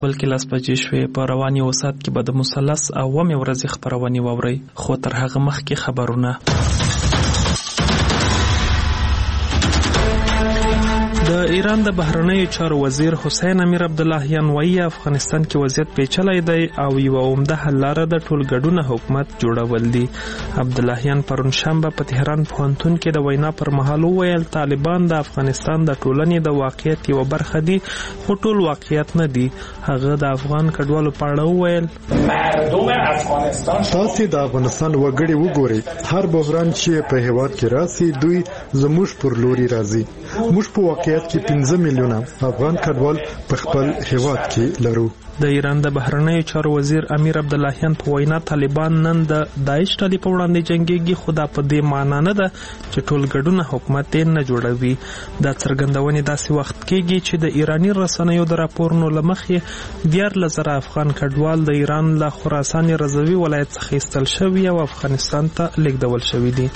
بلکې 10 بجې شوې. په رواني وسات کې به د مثلث اومې ورځې خپرونې واورئ، خو تر هغه مخکې خبرونه. د ایران د بهرنیو چارو وزیر حسین امیر عبداللهیان وایي افغانستان کې وضعیت پیچلی دی او یوه عمده حل لاره د ټولګډونه حکومت جوړول دي. عبداللهیان پرون شنبه په تهران پوهنتون کې د وینا پر مهال وویل طالبان د افغانستان د ټولنې د واقعیت یوه برخه دي، خو ټول واقعیت نه دي. هغه د افغان کډوالو په اړه وویل تاسې د افغانستان وګړي وګورئ، هر بحران چې په هیواد کې راسي دوی زموږ پر لوري راځي. موږ په واقعیت کې 15 میلیونه افغان کډوال په خپل هیواد کې لرو. د ایران د بهرنیو چارو وزیر امیر عبداللهیان په وینا طالبان نن د داعش ډلې په وړاندې جنګېږي، خو دا په دې معنا نه ده چې ټول ګډونه حکومت یې نه جوړوي. دا څرګندونې داسې وخت کېږي چې د ایراني رسنیو د راپورونو له مخې 14,000 افغان کډوال د ایران له خراسان رضوي ولایت څخه ایستل شوي او افغانستان ته لیږدول شوي دي.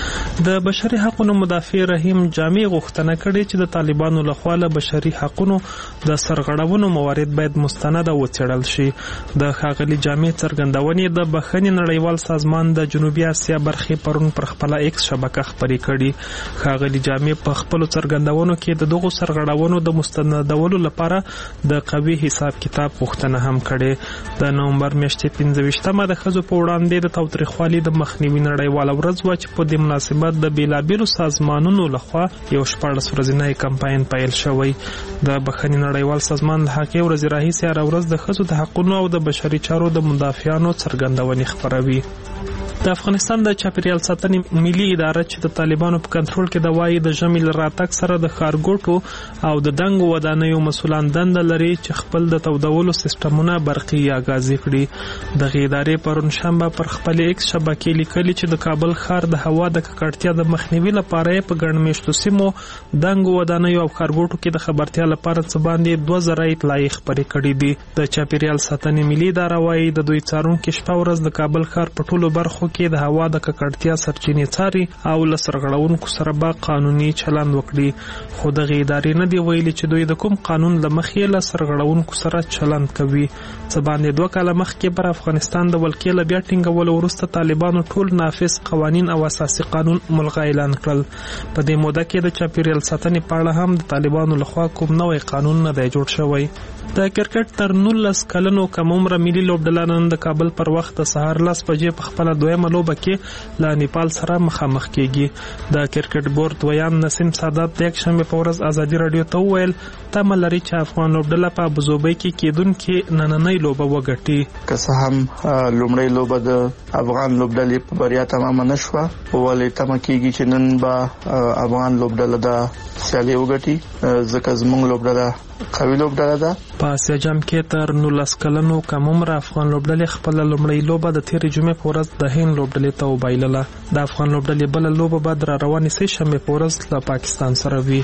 د بشري حقوقو مدافع رحیم جامع غوښتنه کړې چې د طالبانو لخوا له بشري حقوقو د سرغړونو موارد باید مستند وڅېړل شي. د ښاغلي جامع څرګندونې د بخښنې نړیوال سازمان د جنوبي اسیا برخې پرون پر خپله ایکس شبکه خپرې کړي. ښاغلي جامع په خپلو څرګندونو کې د دغو سرغړونو د مستندولو لپاره د قوي حساب کتاب غوښتنه هم کړې. د نومبر میاشتې 25مه د ښځو په وړاندې د تاوتریخوالي د مخنیوي نړیواله ورځ وه چې په دې مناسبت د بیلابیلو سازمانونو لخوا یو 14 ورځنی کمپاین پیل شوی. د بخښنې نړیوال سازمان له هغې ورځې راهیسې هره ورځ د ښځو د حقونو او د بشري چارو د مدافعانو څرګندونې خپروي. د افغانستان د چاپیریال ساتنې ملي اداره چې د طالبانو په کنټرول کې د وایي د ژمي له راتګ سره د ښارګوټو او د دنګو ودانیو مسؤلان دنده لري چې خپل د تودولو سیستمونه برقي یا ګازي کړي. دغې ادارې پرون شنبه پر خپل ایکس شبکې لیکلي چې د کابل ښار د هوا د ککړتیا د مخنیوي لپاره یې په ګڼ میشتو سیمو دنګو ودانیو او ښارګوټو کې د خبرتیا لپاره څه باندې 2000 اطلاعیې خپرې کړي دي. د چاپیریال ساتنې ملي اداره وایي د دوی څارونکي شپه ورځ د کابل ښار په ټولو برخو کې د هوا د ککړتیا سرچینې څاري او له سرغړونکو سره به قانوني چلند وکړي. خو دغې ادارې نه دی ویلي چې دوی د کوم قانون له مخې له سرغړونکو سره چلند کوي. څه باندې 2 کاله مخکې پر افغانستان د ولکې له بیا ټینګولو وروسته طالبانو ټول نافذ قوانین او اساسي قانون ملغا اعلان کړل. په دې موده کې د چاپیریال ساتنې په اړه هم د طالبانو لخوا کوم نوی قانون نه دی جوړ شوی. د کرکټ تر 19 کلنو کم عمره ملي لوبډله نن د کابل پر وخت د سهار 10 بجې په خپله دویمه لوبه کې له نیپال سره مخامخ کیږي. د کرکټ بورډ دویم نسیم سادات د یکشنبې په ورځ ازادي راډیو ته وویل تمه لري چې افغان لوبډله په ابوظبي کې کیدونکې نننۍ لوبه وګټي. که څه هم لومړۍ لوبه د افغان لوبډلې په بریا تمامه نه شوه، ولې تمه کیږي چې نن به افغان لوبډله د سیالي وګټي، ځکه زموږ لوبډله قوي لوبډله ده. په اسیا جام کې تر 19 کلنو کم عمره افغان لوبډلې خپل لومړی لوبه د تیرې جمعې په ورځ د هند لوبډلې ته وبایلله. د افغان لوبډلې بله لوبه به د راروانې سې شنبې په ورځ له پاکستان سره وي.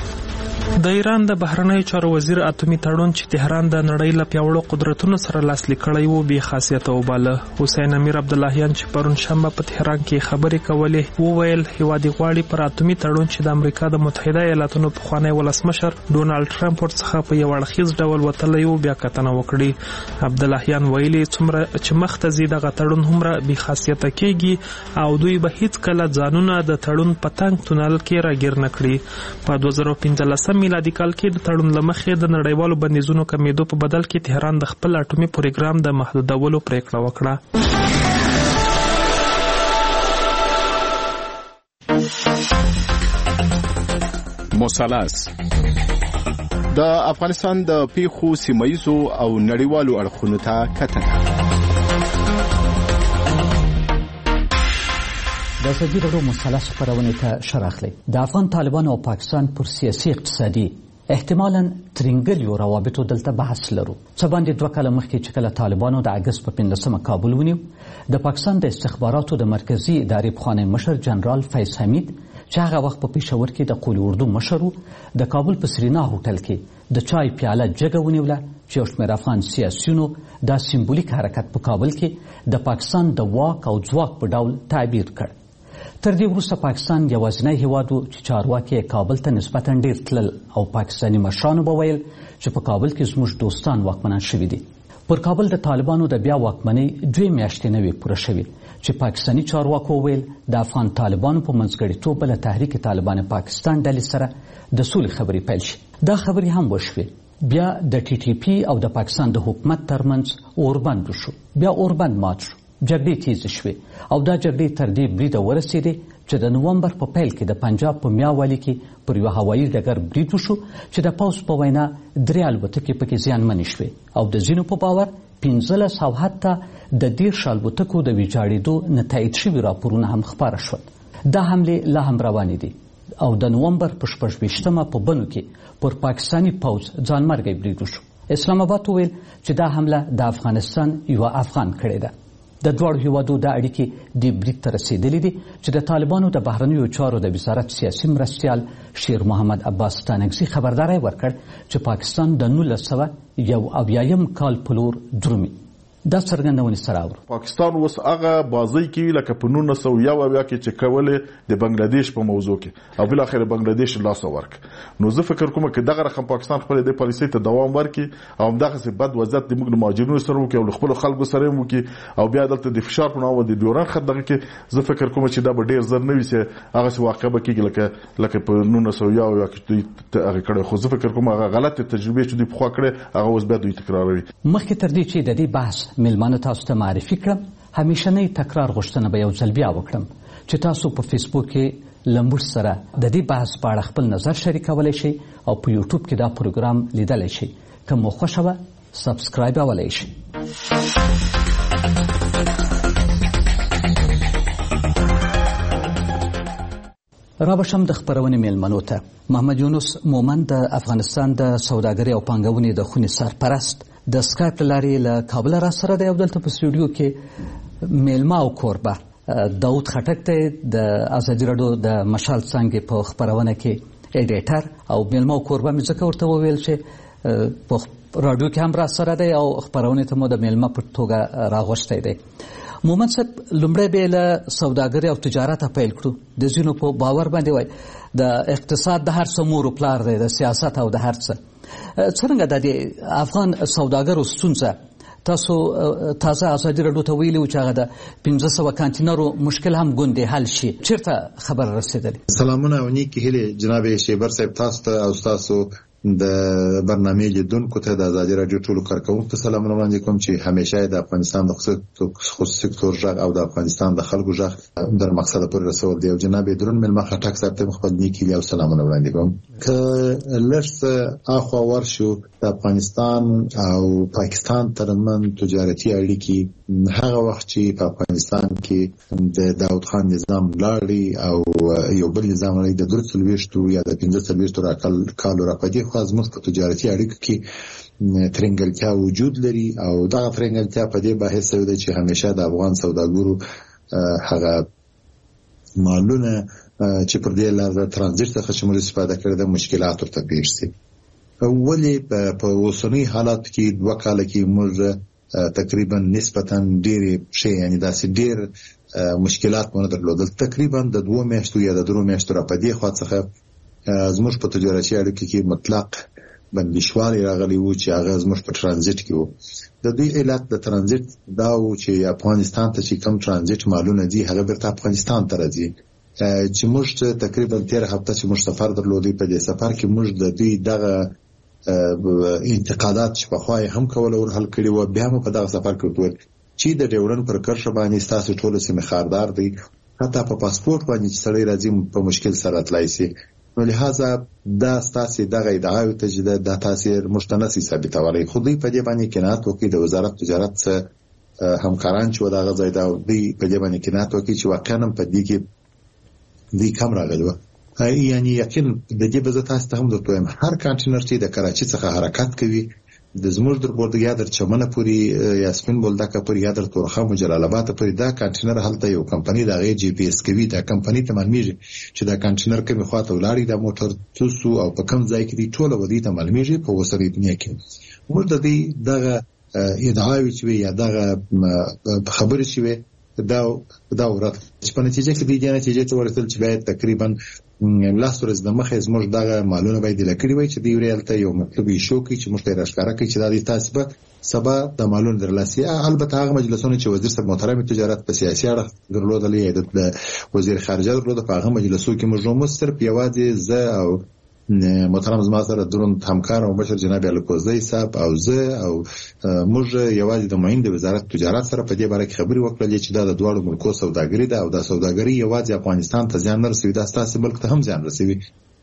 د ایران د بهرنیو چارو وزیر اتومي تړون چې تهران د نړۍ له پیاوړو قدرتونو سره لاسلیک کړی و بې خاصیته وباله. حسین امیر عبداللهیان چې پرون شنبه په تهران کې خبرې کولې وویل هیواد غواړي پر اتومي تړون چې د امریکا د متحده ایالاتونو پخوانی ولسمشر ډونالډ ټرمپ ورڅخه په یو اړخیز ډول وتلی و بیا کتنه وکړي. عبداللهیان ویلي څومره چې مخته ځي دغه تړون هومره بې خاصیته کېږي او دوی به هیڅکله ځانونه د تړون په تنګ تونل کې راګیر نه کړي. په 2015 میلادي کال کې د تړون له مخې د نړیوالو بندیزونو کمیدو په بدل کې تهران د خپل اټومي پروګرام د محدودولو پریکړه وکړه. مثلث د افغانستان د پیښو سیمایزو او نړیوالو اړخونو ته کتنه. د ازادي راډیو مثلث خپرونې ته ښه راغلی. د افغان طالبانو او پاکستان پر سیاسي اقتصادي احتمالاً ترنګلیو روابطو دلته بحث لرو. څه باندې 2 کاله مخکې چې کله طالبانو د اګست په 15مه کابل ونیو، د پاکستان د استخباراتو د مرکزي ادارې پخوانی مشر جنرال فیض حمید چې هغه وخت په پېښور کې د قول اردو مشر و، د کابل په سرینا هوټل کې د چای پیاله جګه ونیوله چې یو شمېر افغان سیاسیونو دا سیمبولیک حرکت په کابل کې د پاکستان د واک او ځواک په ډول تعبیر کړ. تر دې وروسته پاکستان یوازینی هیواد و چې چارواکي کابل ته نسبتا ډیر تلل او پاکستاني مشرانو به ویل چې په کابل کې زموږ دوستان واکمنان شوي دي. پر کابل د طالبانو د بیا واکمنۍ 2 میاشتې نه وې پوره شوې چې پاکستاني چارواکو ویل د افغان طالبانو په منځګړیتوب له تحریک طالبان پاکستان ډلې سره د سولې خبرې پیل شي. دا خبرې هم وشوې. بیا د ټي ټي پي او د پاکستان د حکومت ترمنځ اوربند شو. بیا اوربند مات شو. جګړې تیزې شوې او دا جګړې تر دې بریده ورسېدې چې د نومبر په پیل کې د پنجاب په میاوالي کې پر یوه هوایي ډګر برید وشو چې د پوځ په وینا 3 الوتکې پکې زیانمنې شوې او د ځینو په باور 15 او حتی د 10 الوتکو د ویجاړېدو نه تایید شوي راپورونه هم خپاره شول. دا حملې لا هم روانې دي او د نومبر په 26مه په بنو کې پر پاکستاني پوځ ځانمرګی برید وشو. اسلام آباد وویل چې دا حمله د افغانستان یو افغان کړې ده. د دواړو هیوادو د اړیکې د برید ته رسېدلې دي چې د طالبانو د بهرنیو چارو د وزارت سیاسي مرستیال شیر محمد عباس ستانکزي خبرداری ورکړ چې پاکستان د 1991 کال په لور درومي. دا څرګندونې سره اورو. پاکستان اوس هغه بازی کوي لکه په 1991 کې چې کولې د بنگلاديش په موضوع کې او بل اخر بنگلاديش لاس ورک. نو زه فکر کوم چې دغه رقم پاکستان خپل د پالیسۍ ته دوام ورکړي او همدغه څه بد وضعیت د موږ مهاجرینو سره وکړي او خپل خلکو سره وکړي او بیا دلته د فشار په نوم د ډیورن خط دغه کې زه فکر کوم چې دا به ډیر زر نه وي چې هغه څه واقع به کېږي لکه په 1991 کې هغه کړه. خو زه فکر کوم هغه غلطه تجربه چې دوی په خوا کړې هغه اوس بیا دوی تکراروي. مخکې تر دې چې د دې بحث ملمانه تاسو ته معرفي کړم همیشنۍ تکرار غوښتنه به یو ځل بیا وکړم چې تاسو په فیسبوک کې لمبوش سره د دې بحث په اړه خپل نظر شریکولی شئ او په یوټیوب کې دا پروګرام لیدلی شئ. که مو خوښه وه سبسکرایبولی شئ. رابشم د خبرونې میلمنو ته. محمد یونس مومن د افغانستان د سوداګرۍ او پانګونې د خونې سرپرست د سکایپ لارې له کابل را سره دی او دلته په سټوډیو کې میلمه او کوربه داود خټک دی د ازادي راډیو د مشال څانګې په خبرونه کې ایډیټر او میلمه او کوربه مې ځکه ورته وویل چې په راډیو کې هم را سره دی او خبرونه ته مو د میلمه په توګه راغوښتی دی. مومن صاحب لومړی به له سوداګرۍ او تجارت پیل کړو. د ځینو په باور باندې وای د اقتصاد د هر څه مور او پلار دی، د سیاست او د هر څه. څرنګه د افغان سوداګرو ستونزه تاسو تازه ازادي راډیو ته ویلي چې هغه د 1500 کانتینرو مشکل هم ګوندې حل شي، چیرته خبر رسیدلی؟ سلامونه او نیکی هیله جناب شیبر صاحب تاسو ته او تاسو د برنامه لیدونکو ته د ازادي راډیو ټولو کارکونکو ته سلامونه وړاندې کوم چې همیشه د افغانستان د خصوصي سکتور ژغ او د افغانستان د خلکو ژغ در مقصد پورې رسول دی. او جناب درون ملما خټک صاحب ته خپل نیکی او سلامونه وړاندې کوم. که لږ اخوا ورشو د افغانستان او پاکستان ترمن تجارتي اړیکې هغه وخت چې په افغانستان کې د داود خان نظام لاړی او یو بل نظام لري د 23 یا د 15 کالو راپدې خو زموږ په تجارتي اړیکو کې ترنګلتیا وجود لري او دا ترنګلتیا په دې بحث سره ده چې همیشه د افغان سوداګرو هغه مالونه چې پر دې لار ترانزیت څخه چې موږ استفاده کړو د مشکلات ورته پیښ شي. ولې په اوسنی حالات کې 2 کال کې موږ تقریبا نسبتا ډېر شي یعنی داسې ډېر مشکلات مونږ درلودل. تقریبا د 2 میاشتو یا د 3 میاشتو را پدې خوا څخه زموږ په تجارتي اړیکو کې مطلق بندیشوالي راغلی و چې هغه زموږ په ترانزیت کې و. د دې علت د ترانزیت دا و چې افغانستان ته چې کم ترانزیت مالونه دي هغه بیرته افغانستان ته راځي. چې موږ تقریبا 13 هفته چې موږ سفر درلودی په دې سفر کې موږ د دې دغه انتقادات چې په خوای هم کول او حل کړي و بیا په دغه سفر کې وټول چې د ډیورن پر کرښه باندې تاسو ټول سیمه خاردار دي حتی په پاسپورت باندې چې سړی راځي په مشکل سره تلای شي. نو لہذا دا ستاسو دغه ادعاوې ته چې د تاثیر مشتنسی ثابتولای خو دوی په دې باندې کنات وکړي د وزارت تجارت څخه همکاران چې وداغه ځای دا دوی په دې باندې کنات وکړي چې واقعا په دې کې دوی کم راغلو. یعنی یقین د دې بزه تاسو ته هم درته هر کانټینر چې د کراچي څخه حرکت کوي د زموږ در بورډ در چمنه پوری یاسمین بولدکه پوری یادر تورخم او جلال آباد پوری دا کانټینر هلته یو کمپنی دا غي جی پی اس کوي دا کمپنی ته معلومیږي چې دا کانټینر کومه خواته ولاړی دا موټر توسو او په کم ځای کې دی ټوله ودی ته معلومیږي په وسري دنیا کې موږ د دې دغه ادعاوی چې یا دغه خبرې چې دا ورته چې په نتیجه کې د نتیجې ته ورسېدل چې باید تقریبا لاس ورځ د مخه زموږ دغه مالونه باید لکړي وي چې دی ورته یو مطلب شو کې چې مشته راښکاره کوي چې دا د تاسو به سبا د مالونو درلاسي. البته هغه مجلسونه چې وزیر صاحب محترم تجارت په سیاسي اړه درلودل یا د وزیر خارجه درلود په هغه مجلسو کې موږ صرف یوازې زه او محترم زما سره دروند همکار او بشر جناب الکوزی صاحب او زه او موږ یوازې د معین د وزارت تجارت سره په دې باره کې خبرې وکړلې چې دا د دوه ملکو سوداګري ده او دا سوداګري یوازې افغانستان ته ځان نه رسوي، دا ستاسو ملک ته هم ځان رسوي.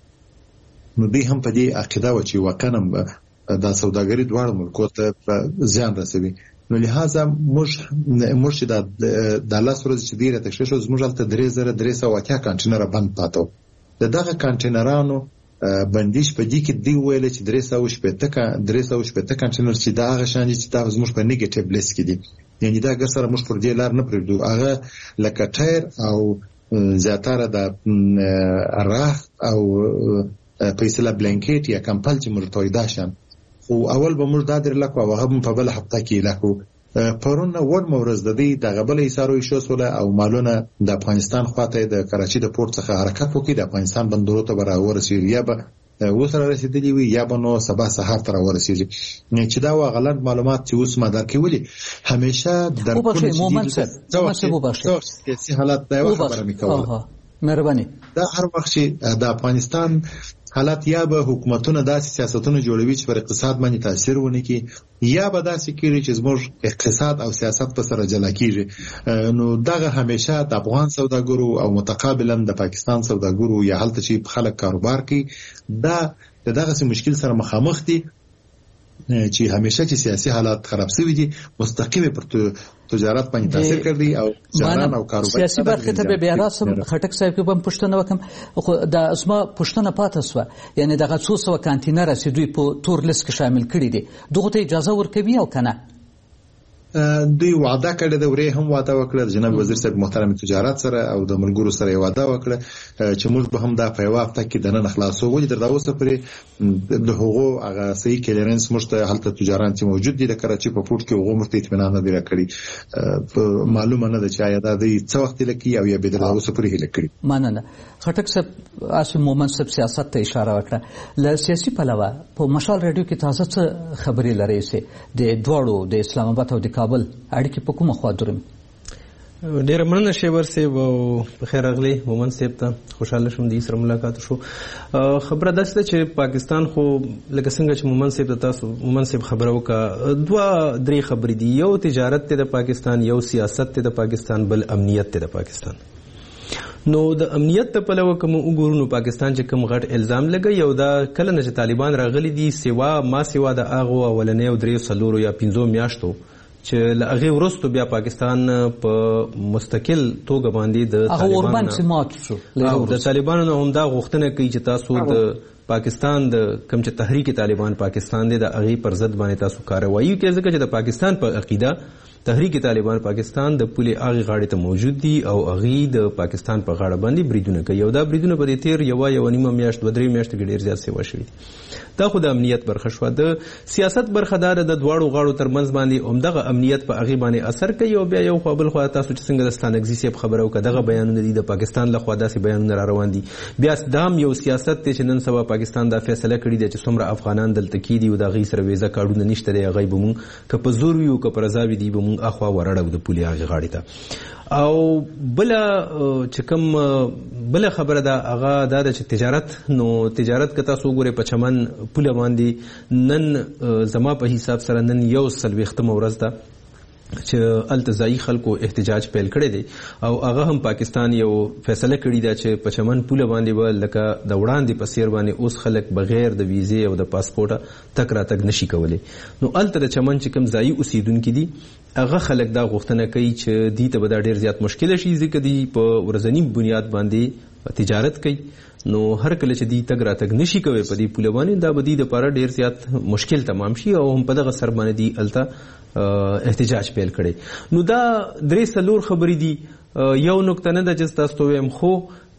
نو دوی هم په دې عقیده و چې واقعا دا سوداګري دوه ملکو ته ځان رسوي. نو لہذا موږ چې د لاس ورځ چې ډیره تکشف شو زموږ هلته 3380 کانټینر بند پاتو. دغه کانټینرانو بندیش په دې کې دی ویل چې 360 کانټینر چې دا هغه شان چې دا زموږ په نیگیټیو لیست کې دي، یعنی دا ګر سره موږ پر دې لار نه پرېږدو. هغه لکه ټایر او زیاتره د راخ او په اصطلاح بلانکیټ یا کمپل چې موږ تویدا شم او اول به موږ دا درلکو او هغه په بل هفته کې لکو پرون ور مورز د دې د غبل ایثارو شو سول او مالونه د افغانستان خواته د کراچي د پورت څخه حرکت وکړي د افغانستان بندرونو ته برابر رسیدي یا به وسره رسیدلی وي یا به نو سبا سحر تر ورسیږي. چې دا غلط معلومات چې اوس ما درکولې همیشه در کوم مومنت سیاسي حالت دا خبره میکوله. مهرباني دا هر وخت چې د افغانستان حالات یا به حکومتونه داسې سیاستونه جوړوي چې پر اقتصاد باندې تاثیر ونه کوي یا به داسې کېږي چې زموږ اقتصاد او سیاست په سره جلا کېږي. نو دغه همیشه د افغان سوداګرو او متقابلا د پاکستان سوداګرو یا هلته چې خلک کاروبار کوي دا دغه مشکل سره مخامخ دي چې همیشه چې سیاسي حالات خراب شوي دي مستقیم پر تجارت باندې تاثیر کوي او جاران او کاروبار سیاسي برخه ته به راسم خټک صاحب کې هم پښتنه وکم خو دا اسما پښتنه پاتې سو، یعنی دغه 200 کانټینر چې دوی په تور لیست کې شامل کړي دي دغه ته اجازه ورکوي او کنه دوی وعده کړې ده ورې هم وعده وکړه جناب وزیر صاحب محترم تجارت سره او د ملګرو سره وعده وکړه چې موږ به هم دا په وخت کې د نن خلاصو ولې در دا اوسه پرې د حقوق هغه صحیح کلیرنس مشته هلته تجارت موجود دي د کراچي په پورت کې هغه مرته اطمینان نه دی راکړي. معلومه نه ده چې آیا دا د څو وخت لکه او یا به در اوسه پرې هله کړی. مننه. خټک صاحب اسم مومن صاحب سیاست ته اشاره وکړه. ل سیاسي پلوه په مشال رادیو کې تازه څه خبرې لري سي د دوړو د اسلام آباد او د کابل اړیکې په کومه خوا درم؟ ډېر مننه شیبر صاحب او بخیر راغلی مومن صاحب ته خوشاله شوم د سره ملاقات شو. خبره ده چې پاکستان خو لکه څنګه چې مومن صاحب تاسو مومن صاحب خبره وکړه دوه درې خبرې دي، یو تجارت ته د پاکستان، یو سیاست ته د پاکستان، بل امنیت ته د پاکستان. نو د امنیت ته پلوه کوم وګورو نو پاکستان چې کوم غټ الزام لګي یو دا کله نه چې طالبان راغلي دي سوا د هغه اولنې او درې څلورو یا 5 میاشتو چې هغه ورستو بیا پاکستان په مستقل توګه باندې د طالبانو هم دا غوښتنه کوي چې تاسو د پاکستان د کوم چې تحریک طالبان پاکستان دی د هغه پر ضد باندې تاسو کاروایی کوي ځکه چې د پاکستان په عقیده تحریک طالبان پاکستان د پولي اغه غاړې ته موجود دي او اغه د پاکستان په غاړه باندې بریدونه کوي او دا بریدونه په دې تیر یو نیمه میاشت 2-3 میاشتې کې ډیر زیات سیوا شوي. دا خو د امنیت برخه شو. د سیاست برخدار د دواړو غاړو ترمنځ باندې عمدغه امنیت په اغه باندې اثر کوي او بیا یو خپل خو تاسو چې څنګه د ستانګزي سیب خبرو کداغه بیانونه دي د پاکستان له خوا داسې بیانونه را روان دي. بیا دام یو سیاست ته چې نن سبا پاکستان دا فیصله کړی دی چې څومره افغانان دلته کې دي او دا غي سره ویزه کارډونه نشته دی غیب مون که په زور یو که پر رضاوی دی به مون اخوا ورړو د پولي هغه غاړې ته. او بل چې کوم بل خبره ده هغه دا چې تجارت که تاسو وګورئ په چمن پوله باندې نن زما په حساب سره نن 140 ورځ ده چې التزائی خلکو احتجاج پیل کړی دی او هغه هم پاکستان یو فیصله کړی دا چې په چمن پوله باندې به لکه د وړاندې په سیر باندې اوس خلک بغیر د ویزې او د پاسپورټه تک راتګ نشي کولی. نو الته د چمن چې کوم ځایي اوسیدونکي دي هغه خلک دا غوښتنه کوي چې دوی ته به دا ډیر زیات مشکل شي ځکه دوی په ورځنی بنیاد باندې تجارت کوي. نو هر کله چې دوی تګ راتګ نشي کوي په دې پوله باندې دا به دوی دپاره ډیر زیات مشکل تمام شي او هم په دغه سر باندې دوی الته احتجاج پیل کړي. نو دا 3-4 خبرې دي. یو نقطه نه ده چې تاسو وایم خو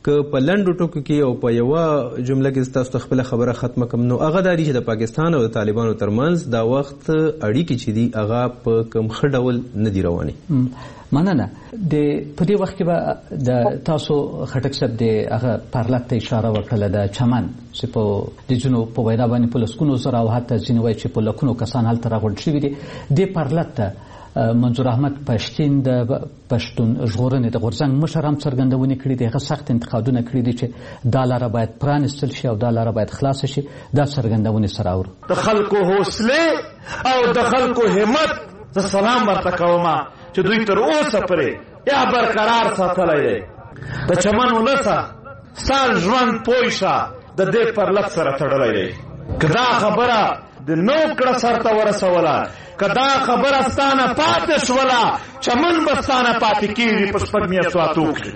که په لنډو ټکو کې او په یوه جمله کې تاسو ته خپله خبره ختمه کړم، نو هغه دا دي چې د پاکستان او د طالبانو ترمنځ دا وخت اړیکې چې دي هغه په کوم ښه ډول نه دي روانې. مننه. په دې وخت کې به د تاسو خټک صاحب د هغه پارلط ته اشاره وکړه د چمن چې په د ځینو په وینا باندې په لسګونو زره او حتی ځینې وایي چې په لکونو کسان هلته راغونډ شوي دي. دې پارلط ته منظور احمد پښتین د پښتون ژغورنې د غورځنګ مشر هم څرګندونې کړي دي، هغه سخت انتقادونه کړي دي چې دا لاره باید پرانیستل شي او دا لاره باید خلاصه شي. دا څرګندونې سره اورو د خلکو حوصله او د خلکو همت زه سلام ورته کوم چې دوی تر اوسه پورې یا برقرار ساتلی دی. د چمن ولسه سال ژوند پوه شه د دې پرلط سره تړلی دی. که دا خبره د نو کړه سرته ورسوله، که دا خبره ستانه پاتې شوله، چمن به ستانه پاتې کېږي په شپږ میاشتو کې.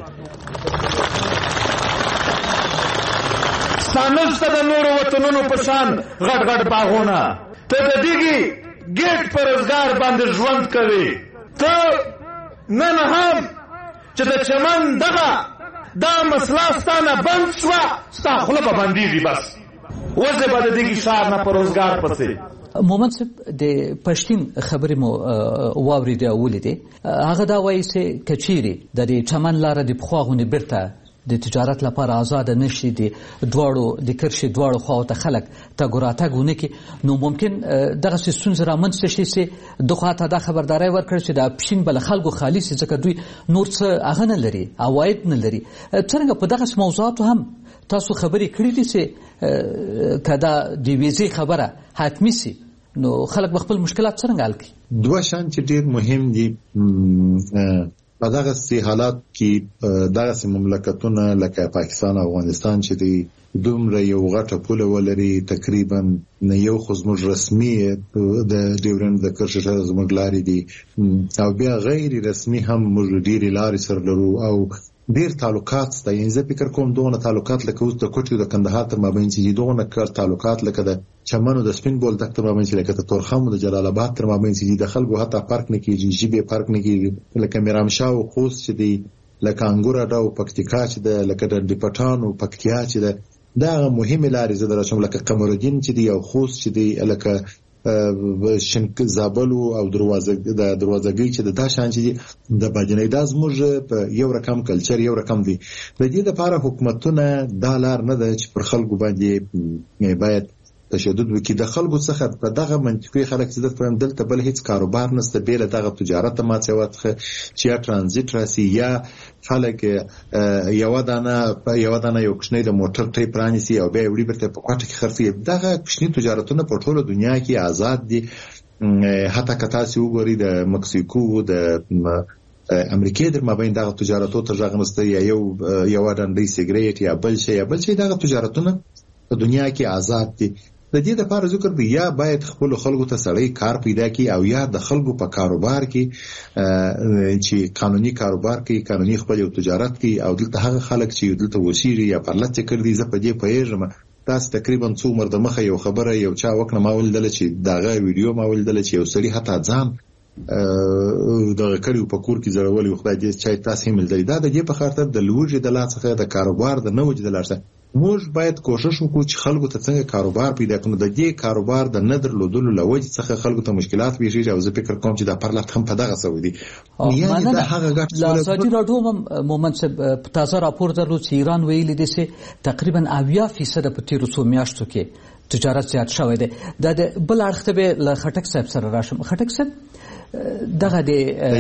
ستا نشته د نورو وطنونو په شان غټ غټ باغونه. ته د دغې ګیټ په روزګار باندې ژوند کوي. ته نن هم چې د چمن دا مسله ستانه بند شوه، ستا خوله به بندېږي. بس وزې به د دغې ښار نه په روزګار پسې. مومن صاحب د پښتین خبرې مو واورېدې او ولیدې. هغه دا وایي چې که چیرې د دې چمن لاره د پخوا غوندې بیرته د تجارت لپاره آزاده نشي، د کرښې دواړو خواو ته خلک تګ راتګ ونه کړي، نو ممکن دغسې ستونزې رامنځته شي چې د خواته دا خبرداری ورکړي چې دا پښین به له خلکو خالي شي، ځکه دوی نور څه هغه نه لري، عواید نه لري. څرنګه په دغسې موضوعاتو هم تاسو خبرې کړي دي چې که دا د ویزې خبره حتمي سي نو خلک به خپل مشکلات څرنګه حل کړي؟ دوه شیان چې ډېر مهم دي په دغسې حالات کې، دغسې مملکتونه لکه پاکستان او افغانستان چې دی دومره یو غټه پوله ولري، تقریبا نه یو خو زموږ رسمي د ډیورنډ د کرښې زموږ لارې دي او بیا غیر رسمي هم موږ ډېرې لارې سره لرو او ډېر تعلقات شته. یعنې زه فکر کوم دغونه تعلقات لکه اوس د کوټې او د کندهار تر مابین چې دي، دغونه تعلقات لکه د چمن او د سپین بولدک تر مابین چې لکه د تورخم او د جلال آباد تر مابین چې دي، د خلکو حتی فرق نه کېږي، ژبې فرق نه کېږي. لکه میرامشاه او خوست چې دی، لکه انګور اډه او پکتیکا چې ده، لکه د ډیپټان او پکتیا چې ده، دا مهمې لارې زه در اچوم. لکه قمرالدین چې دی او خوست چې دی، لکه زابل او دروازګۍ چې دا شان چې د باجنۍ دا زموږ په یو رقم کلچر یو رقم دی. د دې لپاره حکومتونه دا لار نه ده چې پر خلکو باندې باید تشدد وکړي. د خلکو څخه په دغه منطقي خلک چې درته دلته بل هیڅ کاروبار نشته بې له دغه تجارت ماته چې یا ترانزیت راسي یا خلک یو دانه یو کوچنی د موټر ټای پرانیسي او بیا وړي برته په کوټه کې خرڅي. دغه کوچنی تجارتونه په ټوله دنیا کې آزاد دي. حتی که تاسو وګورئ د مکسیکو د امریکای در مابین دغه تجارتو ته غږ نشته، یا یو ډنډۍ سیګریټ یا بل شي دغه تجارتونه په دنیا کې آزاد دي. د دې لپاره ذکر دی یا باید خپل خلکو ته سړی کار پیدا کړي او یا د خلکو په کاروبار کې چې قانوني کاروبار کوي، قانوني خپل یو تجارت کوي او دلته هغه خلک چې دلته وسیږي یا پرلط کړي دي. زه په دې پوهیږم تاسو تقریبا څو عمر د مخه یو خبره یو چا وکړه ما ولیدل چې دغه ویډیو ما ولیدل چې یو سړی حتی ځان دغه کړي په کور کې زړولې خدای دې چې تاسو هم لیدل. دا د دې په خاطر د لوجې د لاس څخه د کاروبار د نوج د لارسه موږ باید کوشش وکړو چې خلکو ته څنګه کاروبار پیدا کړو. د دې کاروبار د نه درلودلو له وجې څخه خلکو ته مشکلات پیښیږي او زه فکر کوم چې دا پرلط هم په دغه سوي دي. یعنې دا هغه ګټه ازادي راډیو مومند صاحب تازه راپور درلود چې ایران ویلي دي چې تقریبا 80% په تیرو څو میاشتو کې تجارت زیات شوی دی. دا د بل اړخ ته به له خټک صاحب سره راشم. خټک صاحب دغه د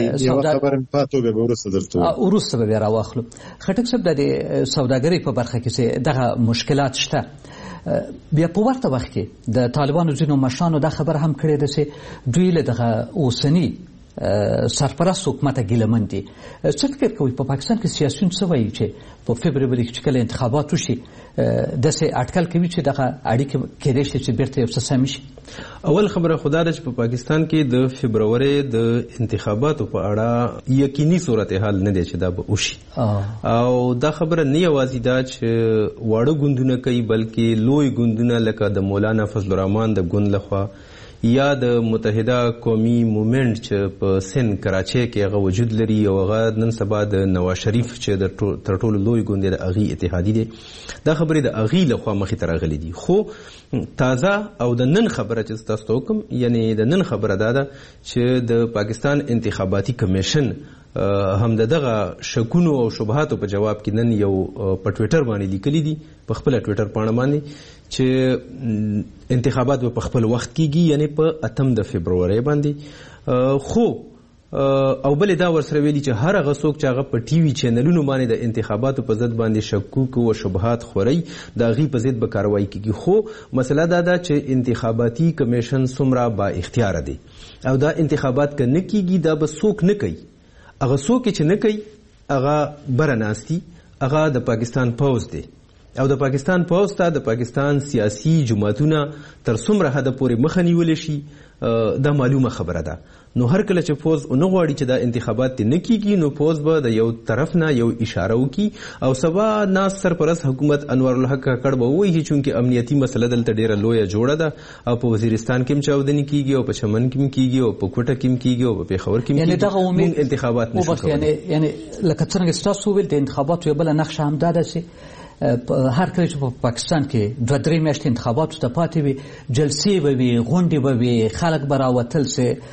وروسته به راواخلو. خټک صاحب د سوداګرۍ په برخه کې دغه مشکلات شته. بیا په ورته وخت کې د طالبانو ځینو مشرانو دا خبره هم کړې ده چې دوی له دغه اوسني سرپرست حکومت ګیلمن دي. څه فکر کوئ په پاکستان کې سیاسیون څه وایي چې په فبروري کې چې کله انتخابات وشي داسې اټکل کوي چې دغه اړیکې کېدای شي چې بیرته یو څه سم شي؟ اول خبره خدا ده چې په پاکستان کې د فبروري د انتخاباتو په اړه یقیني صورتحال نه دی چې دا به وشي او دا خبره نه یوازې دا چې واړه ګوندونه کوي بلکې لوی ګوندونه لکه د مولانا فضل الرحمن د ګوند لخوا یا د متحده قومي موومنټ چې په سند کراچۍ کې هغه وجود لري او هغه نن سبا د نواز شریف چې د تر ټولو لوی ګوند د اغي اتحادی دی دا خبرې د اغي لخوا مخې ته راغلي دي. خو تازه او د نن خبره چې تاسو ته کوم یعنی د نن خبره دا ده چې د پاکستان انتخاباتي کمیشن هم دغه شکونو او شبهاتو په جواب کې نن یو په ټویټر باندې لیکلي دي په خپل ټویټر باندې چې انتخابات په خپل وخت کېږي یعنی په 8 د فبرवरी باندې. خو او بل دا ورسره ویلي چې هر هغه څوک چې هغه په ټي وي چینلونو باندې د انتخاباتو په ضد باندې شکوک او شبهات خوري د هغې په ضد به کاروایی کېږي. خو مسله دا ده چې انتخاباتي کمیشن څومره با اختیاره دی او دا انتخابات که نه کېږي دا به څوک نه کوي. هغه څوک چې نه کوي هغه بره ناستي هغه د پاکستان پوځ دی او د پاکستان پوځ ته د پاکستان سیاسي جماعتونه تر څومره حده پورې مخه نیولی شي دا معلومه خبره ده. نو هر کله چې پوځ ونه غواړي چې دا انتخابات نه کیږي نو پوځ به د یو طرف نه یو اشاره وکي او سبا ناس سرپرست حکومت انوار الحق کاکړ به وایي چې چونکې امنیتي مسله دلته ډیره لویه جوړه ده او په وزیرستان کې هم چاودنې کیږي او په چمن کې هم کیږي او په کوټه کې هم کیږي او په پېښور کې هم یعنی دغه امید انتخابات نشو کولی. یعنی لکه څنګه ستاسو ویل د انتخاباتو یو بله نقشه همدا ده چې هر کله چې په پاکستان کې 2-3 میاشتې انتخاباتو ته پاتې وي جلسې به وي غونډې به وي خلک به راوتل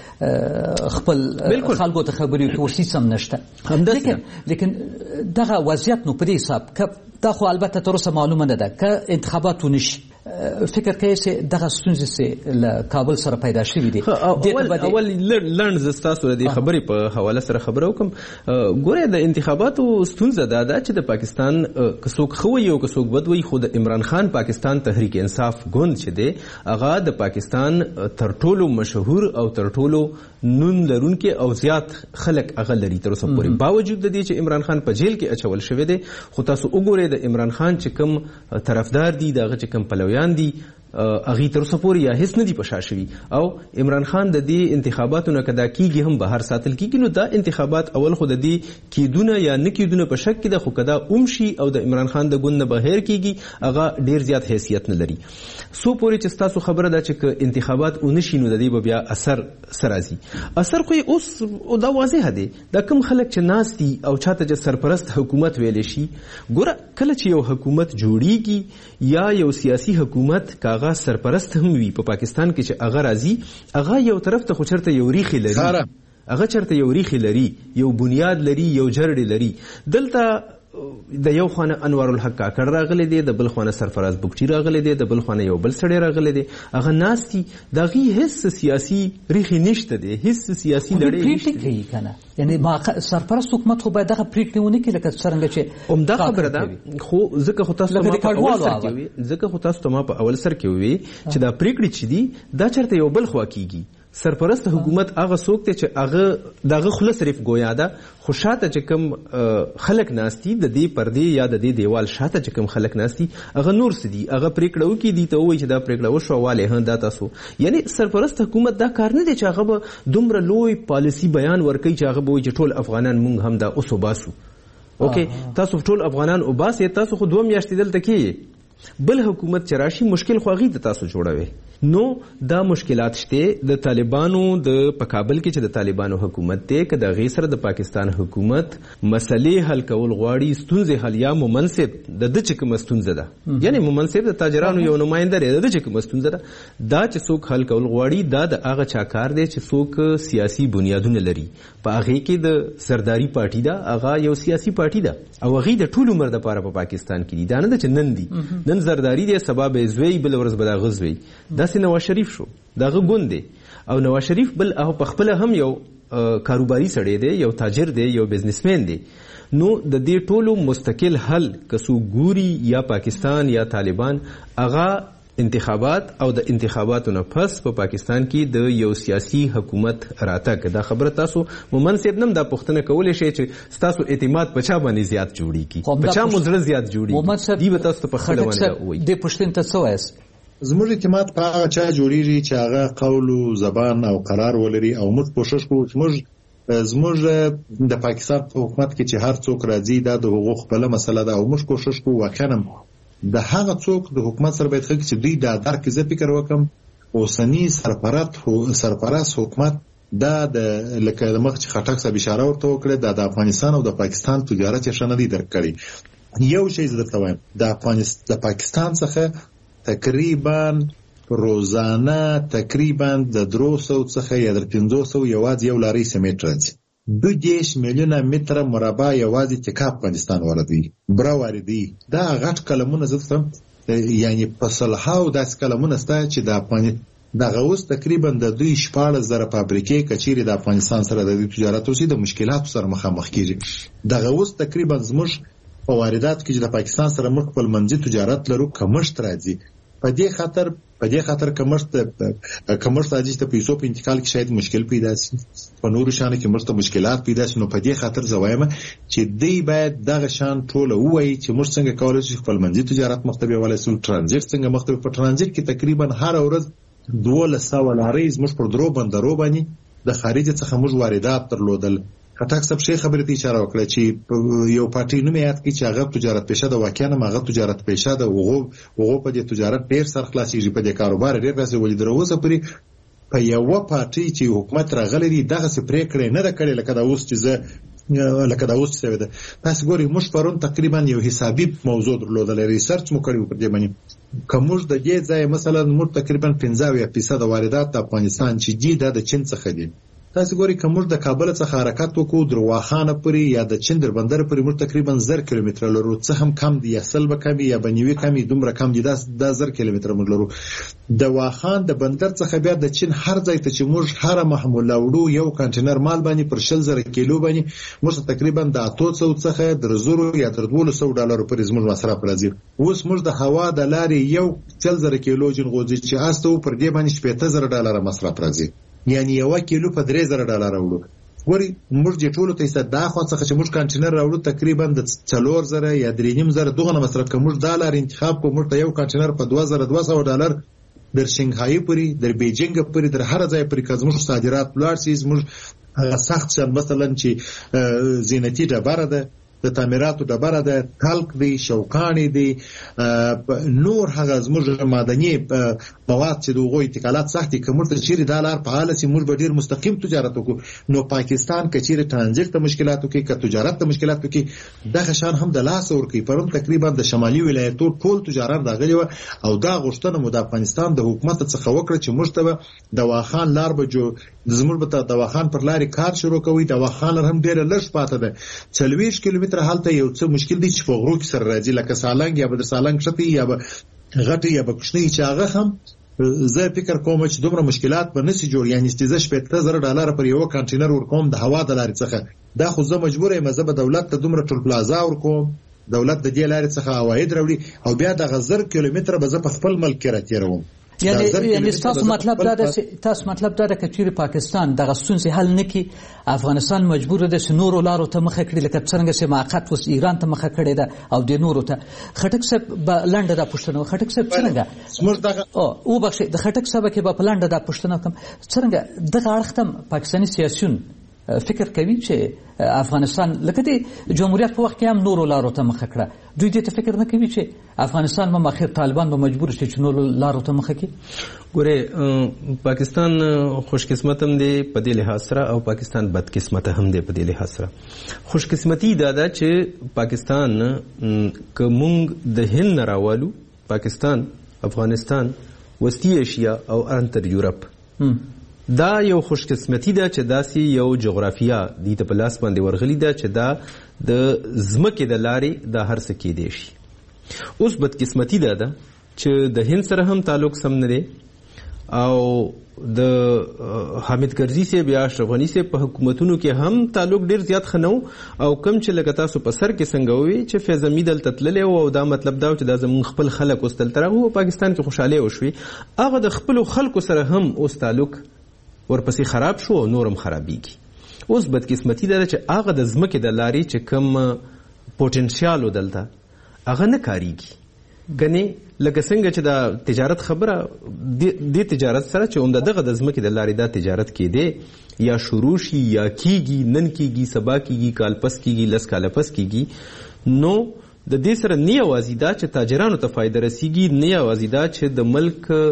سي خپل خلکو ته خبرې کوي هیڅ هم نشته. لیکن دغه وضعیت نو په دې حساب دا خو البته تر اوسه معلومه نه ده که انتخابات ونشي فکر کوي چې دغه ستونزې سه له کابل سره پیدا شوې دي. اول لړن زستاسو د خبرې په حواله سره خبرو کوم. ګوره د انتخاباتو ستونزه دا ده چې د پاکستان کڅوک خو یو کڅوک بدوي خو د عمران خان پاکستان تحریک انصاف ګوند چې دی هغه د پاکستان تر ټولو مشهور او تر ټولو نون لرونکي او زیات خلک هغه لري تر اوسه پورې باوجود د دې چې عمران خان په جیل کې اچول شوی دی. خو تاسو وګورئ د عمران خان چې کوم طرفدار دي دغه چې کوم پلویان دي هغه تر اوسه پورې یا هیڅ نه دي پشا شوي او عمران خان د دې انتخاباتو نه کدا کیږي هم بهر ساتل کیږي. نو دا انتخابات اول خو د دې کیدونه یا نه کیدونه په شک کې د خو کدا اومشي او د عمران خان د ګوند نه بهر کیږي هغه ډیر زیات حیثیت نه لري. سو پورې چې تاسو خبره ده چې انتخابات اونشي نو د دې بیا اثر سرازي اثر خو اوس او دا واضح دی دا کوم خلک چې ناس دي او چاته چې سرپرست حکومت ویل شي. ګوره کله چې یو حکومت جوړیږي یا یو سیاسي حکومت هغه سرپرست هم وي په پاکستان کې چې هغه راځي هغه یو طرف ته خو چرته یو ریخي لري هغه چرته یو ریخي لري یو بنیاد لري یو جرړې لري. دلته د یو خانه انوار الحق کاکړ راغلی دی د بل خانه سرفراز بوکټي راغلی دی د بل خانه یو بل سړی راغلی دی هغه ناستي دغه هیڅ سیاسي ریخي نشته دی هیڅ سیاسي لړۍ نشته دی کنه. یعنی ما سرپرست حکومت خو باید دغه پریکړې ونه کړي لکه څنګه چې عمده خبره ده. خو ځکه خو تاسو ته ما په اول سر کې وی چې دا پریکړې چې دي دا چرته یو بل خوا کیږي. سرپرست حکومت هغه څوک ته چې هغه دغه خله صرف گویا ده خو شاته چې کوم خلک ناستي د دې پردې یا د دې دیوال شاته چې کوم خلک ناستي هغه نور سدي هغه پریکړه وکړي دي ته وایي چې دا پریکړه وشو واله هندا تاسو یعنی سرپرست حکومت دا کار نه دی چې هغه به دومره لوی پالیسی بیان ورکړي چې هغه به وایي چې ټول افغانان مونږ هم دا اوسو باسو. اوکې تاسو ټول افغانان او باسي تاسو خو 2 میاشتې دلته کې بل حکومت چې راشي مشکل خو هغې ته تاسو جوړوي. نو دا مشکلات شته د طالبانو د په کابل کې چې د طالبانو حکومت دی که د هغې سره د پاکستان حکومت مسلې حل کول غواړي ستونزې حل یا ممنصب د ده چې کومه ستونزه ده یعنی ممنصب د تاجرانو یو نماینده دی د ده چې کومه ستونزه ده دا چې څوک حل کول غواړي دا د هغه چا کار دی چې څوک سیاسي بنیادونه لري. په هغې کې د سرداري پارټي ده هغه یو سیاسي پارټي ده او هغې د ټول عمر دپاره په پاکستان کې دي دا نه ده چې نن دي نن زرداری دی سبا به زوی بل ورځ به دغه زوی داسې نواز شریف شو دغه ګوند دی او نواز شریف بل هغه په خپله هم یو کاروباري سړی دی یو تاجر دی یو بزنسمین دی. نو د دې ټولو مستقل حل که څوک ګوري یا پاکستان یا طالبان هغه انتخابات او د انتخاباتو نه پس په پاکستان کې د یو سیاسي حکومت راتګ دا خبره تاسو ممنصب نم دا پوښتنه کولی شئ چې ستاسو اعتماد په چا باندې زیات جوړیږي په چا مو زړه زیات جوړیږي دی به تاسو ته په خپله باندې وایي. دې پوښتنې ته څه وایاست؟ زموږ اعتماد په هغه چا جوړیږي چې هغه قول او زبان او قرار ولري او موږ کوشش کوو زموږ د پاکستان په حکومت کې چې هر څوک راځي دا د حقوق خپله مسله ده او موږ کوشش کوو واقعا د هغه څوک د حکومت سره باید خلک چې دوی دا درک زه فکر وکم اوسنی سرپرست حکومت دا د لکه د مخ چې خټک صاحب اشاره ورته وکړه د افغانستان او د پاکستان تجارت یې شنه دي درکړي. یو شی درته وایم، د پاکستان څخه تقریبا روزانه تقریبا د 300 څخه یا د 500 یوازې یو لارۍ سمیټ راځي. 2 میلیونه متر مربع یوازې تکا افغانستان واردوي برا واردوي. دا غټ کلمونه زه یعنی په صلحاو داسې کلمونه ستا چې د افغانستان دغه اوس تقریبا د 14,000 فابریکې کچېرې د افغانستان سره د تجارت اوسې د مشکلاتو سره مخامخ کیږي. دغه اوس تقریبا زموږ په واردات کې د پاکستان سره موږ خپل منځي تجارت لرو، کمښت راځي. په دې خاطر کمښت راځي ته پیسو په انتقال کې شاید مشکل پیدا شي، په نورو شانو کې موږ ته مشکلات پیدا شي. نو په دې خاطر زه وایم چې دوی باید دغه شان ټول ووایي چې موږ څنګه کولی شو خپل منځي تجارت مخته بیولی شو، ترانزیت څنګه مخته. په ترانزیت کې تقریبا هر ورځ 1200 لارۍ زموږ پر درو بندرو باندې د خارج څخه موږ واردات درلودل. خټک صاحب شي خبرې ته اشاره وکړه چې یو پارټي نوم یاد کړي چې هغه تجارت پیشه ده، واقعا هغه تجارت پیشه ده، هغه په دې تجارت ډیر سر خلاصيږي، په دې کاروبار ډیر راځي. ولې دروازه پرې په یو پارټي چې حکومت راغلی دی دغه څه پریکړه نه ده کړې لکه دا اوس چې څه ده. تاسو ګورئ موږ پرون تقریبا یو حسابي موضوع درلودل، ریسرچ مو کړی په دې باندې. کومج د دې ځای مثلا موږ تقریبا 15% واردات د افغانستان چې دي د چین څخه دي. تاسو ګورئ کومج د کابل څخه حرکت وکړو درواخانه پورې یا د چین در بندر پورې موږ تقریبا 1000 کیلومتر لرو، څه هم کم دي یا سل به کم یا بنوي کم دومره کم دي، دا 1000 کیلومتر موږ لرو. د واخان د بندر څخه بیا د چین هر ځای ته چې موږ هر محموله وړو یو کنټینر مال باندې پر 10000 کیلو باندې موږ تقریبا د 800 څخه د 1000 یا تر 1200 ډالر پورې زموږ مصرف راځي. اوس موږ د هوا د لارې یو 10000 کیلو جنغوزي چې استه پر دې باندې 15000 ډالر مصرف راځي، یعنی 1 کیلو په 3000 ډالر وړو. ګوري موږ د ټولو ته ست دا خو څخه چې موږ کنټینر راوړو تقریبا د 4000 یا 3500 دغه مصرف کوم. موږ ډالر انتخاب کوو، موږ ته یو کنټینر په 2200 ډالر در شنغهای پورې در بیجینګ پورې در هر ځای پورې کوم صادرات بلار سیز. موږ سخت شان مثلا چې زینتی ډبره ده، د تعمیراتو ډبره ده، تلک دی، شوکانی دی، نور هغه زموږ معدني مواد چې دغه انتقالات سختي کومر ته چیرې دالر په حاله چې موږ به ډیر مستقیم تجارت وکړو. نو پاکستان کچېره ترانزیت ته مشکلاتو کې که تجارت ته مشکلاتو کې دغه شان هم د لاس ورکی. پرون تقریبا د شمالي ولایتو ټول تجارت راغلی و او دا غوښتنه مو د افغانستان د حکومت څخه وکړه چې موږ ته د واخان لار به جو زموږ به د واخان پر لارې کار شروع کوي. د واخان هم ډیر لږ پاتې ده، 40 کیلومتر حالت یو څه مشکل دي چې په غرو کې سره راځي، لکه سالنګ یا بدر سالنګ شپې یا غټي یا بکشنی چې هغه هم زه فکر کوم چې دومره مشکلات به نشي جوړ. یعنی 15000 ډالر پر یو کنټینر ورکوم د هوا د لارې څخه، دا خو زه مجبور یم زه به دولت ته دومره ټول پلازا ورکوم، دولت د دې لارې څخه عواید راوړي او بیا د 1000 کیلومتر به زه په خپل ملک کې راتیروم. یعنی تاسو مطلب دا ده چې چیرې پاکستان دغه ستونزې حل نکړي، افغانستان مجبور دی چې نورو لارو ته مخه کړي، لکه څنګه چې موقت اوس ایران ته مخه کړې ده او د نورو ته. خټک صاحب به لنډه دا پوښتنه خټک صاحب څنګه او بخښئ د خټک صاحب کې به په لنډه دا پوښتنه کوم څنګه دغه اړخ ته پاکستاني سیاسيون فکر کوي چې افغانستان لکه د جمهوریت په وخت کې هم نورو لارو ته مخه کړه، دوی دې ته فکر نه کوي چې افغانستان به اخر طالبان به مجبور شي چې نورو لارو ته مخه کړي؟ ګوره پاکستان خوش قسمت هم دی په دې لحاظ سره او پاکستان بد قسمت هم دی په دې لحاظ سره. خوش قسمتي دا ده چې پاکستان که مونږ د هند نه راوالو، پاکستان، افغانستان، وسطی ایشیا او انتر یورپ، دا یو خوش قسمتی ده چې داسې یو جغرافیا دې ته په لاس باندې ورغلی ده چې دا د ځمکې د لارې دا هر څه کېدی شي. اوس بد قسمتی ده چې د هند سره هم تعلق سم نه دی او د حامد کرزي صاحب یا اشرف غني صاحب په حکومتونو کې هم تعلق ډیر زیات ښه نه و او کم چې لکه تاسو په سر کې څنګه ووي چې فیض حمید دلته تللی و او دا مطلب دا و چې دا زموږ خپل خلک اوس دلته راغلي او پاکستان کې خوشحالي وشوي، هغه د خپلو خلکو سره هم اوس تعلق ورپسې خراب شو او نورم خرابېږي. اوس بدقسمتي ده چې هغه د ځمکې د لارې چې کوم پوټنشیال و دلته هغه نه کارېږي. ګنې لکه څنګه چې دا تجارت خبره دې تجارت سره چې عمده دغه د ځمکې د لارې دا تجارت کېدی یا شروع شي یا کېږي، نن کېږي، سبا کېږي، کال پس کېږي، 10 کاله پس کېږي، نو د دې سره نه یوازې دا چې تاجرانو ته فایده رسیږي، نه یوازې دا چې د ملک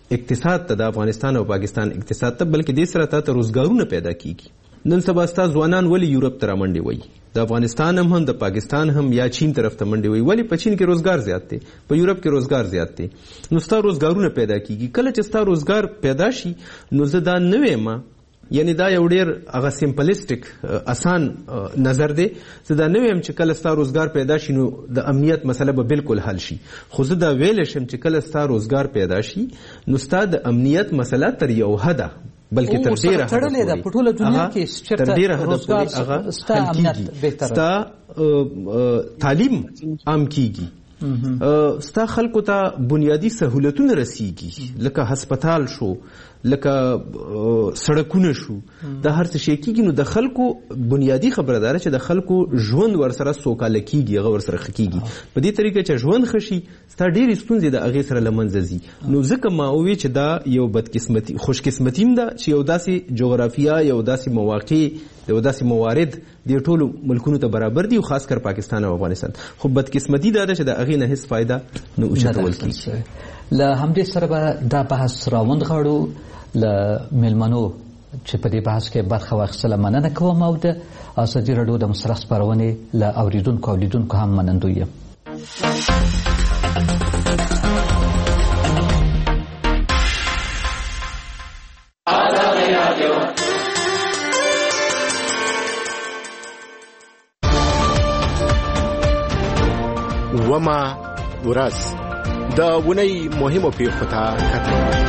اقتصاد ته د افغانستان او پاکستان اقتصاد ته بلکې دې سره ته روزګارونه پیدا کیږي. نن سبا ستا ځوانان ولې یورپ ته رامنډې وایي، د افغانستان هم د پاکستان هم یا چین طرف ته منډې وایي. ولې؟ په چین کې روزګار زیات دی، په یورپ کې روزګار زیات دی. نو ستا روزګارونه پیدا کیږي. کله چې ستا روزګار پیدا شي نو زه دا نه وایم، یعنی دا یو ډیر هغه سمپلیسټک آسان نظر دی، زه دا نه وایم چې کله ستا روزګار پیدا شي نو د امنیت مسله به بالکل حل شي. خو زه دا ویلی شم چې کله ستا روزګار پیدا شي نو ستا د امنیت مسله تر یو حده بلکې تر ډیره تړلې ده په ټوله دنیا کې چیرته روزګار ستا امنیت بهتره، ستا تعلیم عام کیږي، ستا خلکو ته بنیادی سہولتونه رسیږي، لکه هسپتال شو، لکه سړکونه شو، د هر څه شي کیږي. نو د خلکو بنیادی خبره ده چې د خلکو ژوند ورسره سوکاله کیږي، هغه ورسره ښه کیږي. په دې طریقه چې ژوند ښه شي ستا ډېرې ستونزې د هغې سره له منځه ځي. نو ځکه ما ووی چې دا یو بدقسمتي خوشقسمتي هم ده چې یو داسې جغرافیه، یو داسې مواقع، یو داسې موارد د ټولو ملکونو ته برابر دي، خاص کر پاکستان او افغانستان. خو بدقسمتي دا ده چې د هغې نه هېڅ فایده نه اوچتول کیږي. له همدې سره به دا بحث راوندغاړو. له میلمنو چې په دې بحث کې برخه واخیستله مننه کوم او د ازادي راډیو د مسلح خپرونې له اوریدونکو او لیدونکو هم منندوی یم. وما ورځ د ونې مهمو پیښو ته کتل.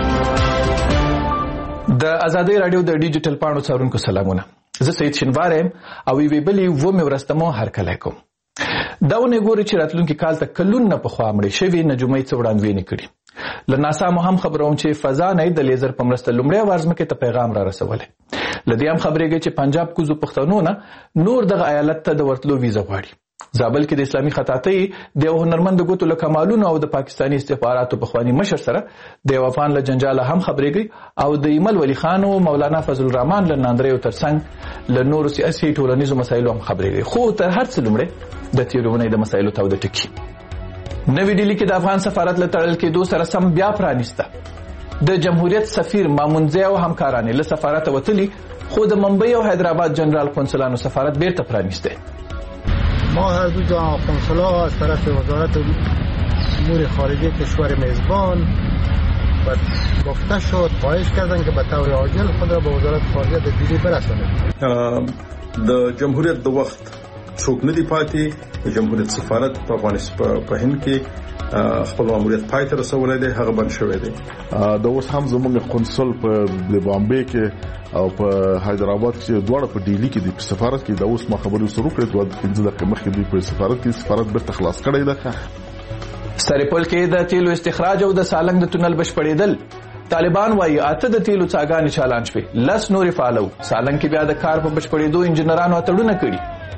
د ازادي راډیو د ډیجیټل پاڼو څارونکو سلامونه. زه سید شینوار یم او یوې بلې ومې ورځ ته مو هرکلی کوم. دا ونې ګوري چې راتلونکي کال ته کلونه پخوا مړې شوې نجومۍ څه وړاندوینې کړي. له ناسا مو هم خبروم چې فضا نه د لیزر په مرسته لومړی وار ځمکې ته پیغام را رسولی. له دې هم خبرېږي چې پنجاب کوزو پښتنو نه نور دغه ایالت ته د ورتلو ویزه غواړي. زابل کې د اسلامي خطاطۍ د یو هنرمند ګوتو له کمالونو او د پاکستاني استخباراتو پخواني مشر سره د یو افغان له جنجاله هم خبرېږي او د ایمل ولی خان او مولانا فضل الرحمن له ناندریو ترڅنګ له نورو سیاسي ټولنیزو مسایلو هم خبرېږي. خو تر هر څه لومړی د تېرې اونۍ د مسایلو تاوده ټکي. نوې ډیلي کې د افغان سفارت له تړل کېدو سره سم بیا پرانیسته. د جمهوریت سفیر مامونزی او همکارانې له سفارته وتلي، خو د ممبئی او حیدرآباد جنرال قونسلانو سفارت بیرته پرانیسته. ما هر دو جا قنصلا از طرف وزارت امور خارجه کشور میزبان گفته شد خواهش کردن که به طور عاجل خود را به وزارت خارجه د دیلی برسانند. د جمهوریت د وخت څوک نه دی پاتې. د جمهوریت سفارت په افغانستان په هند کې خپل ماموریت پای ته رسولی دی، هغه بند شوی دی. د اوس هم زموږ قنصل په بامبے کې او په حیدرآباد کې دواړه په ډیلی کې د سفارت کې د اوس ما خبرې سره کړې دوه 15 دقیقې مخکې دوی په سفارت بیرته خلاص کړی ده. سرپل کې د تیلو استخراج او د سالنګ د تونل بشپړېدل. طالبان وايي 8 د تیلو څاګانې چالان شوې، 10 نورې فعالو. سالنګ کې بیا د کار په بشپړېدو انجینرانو اتړونه کړي.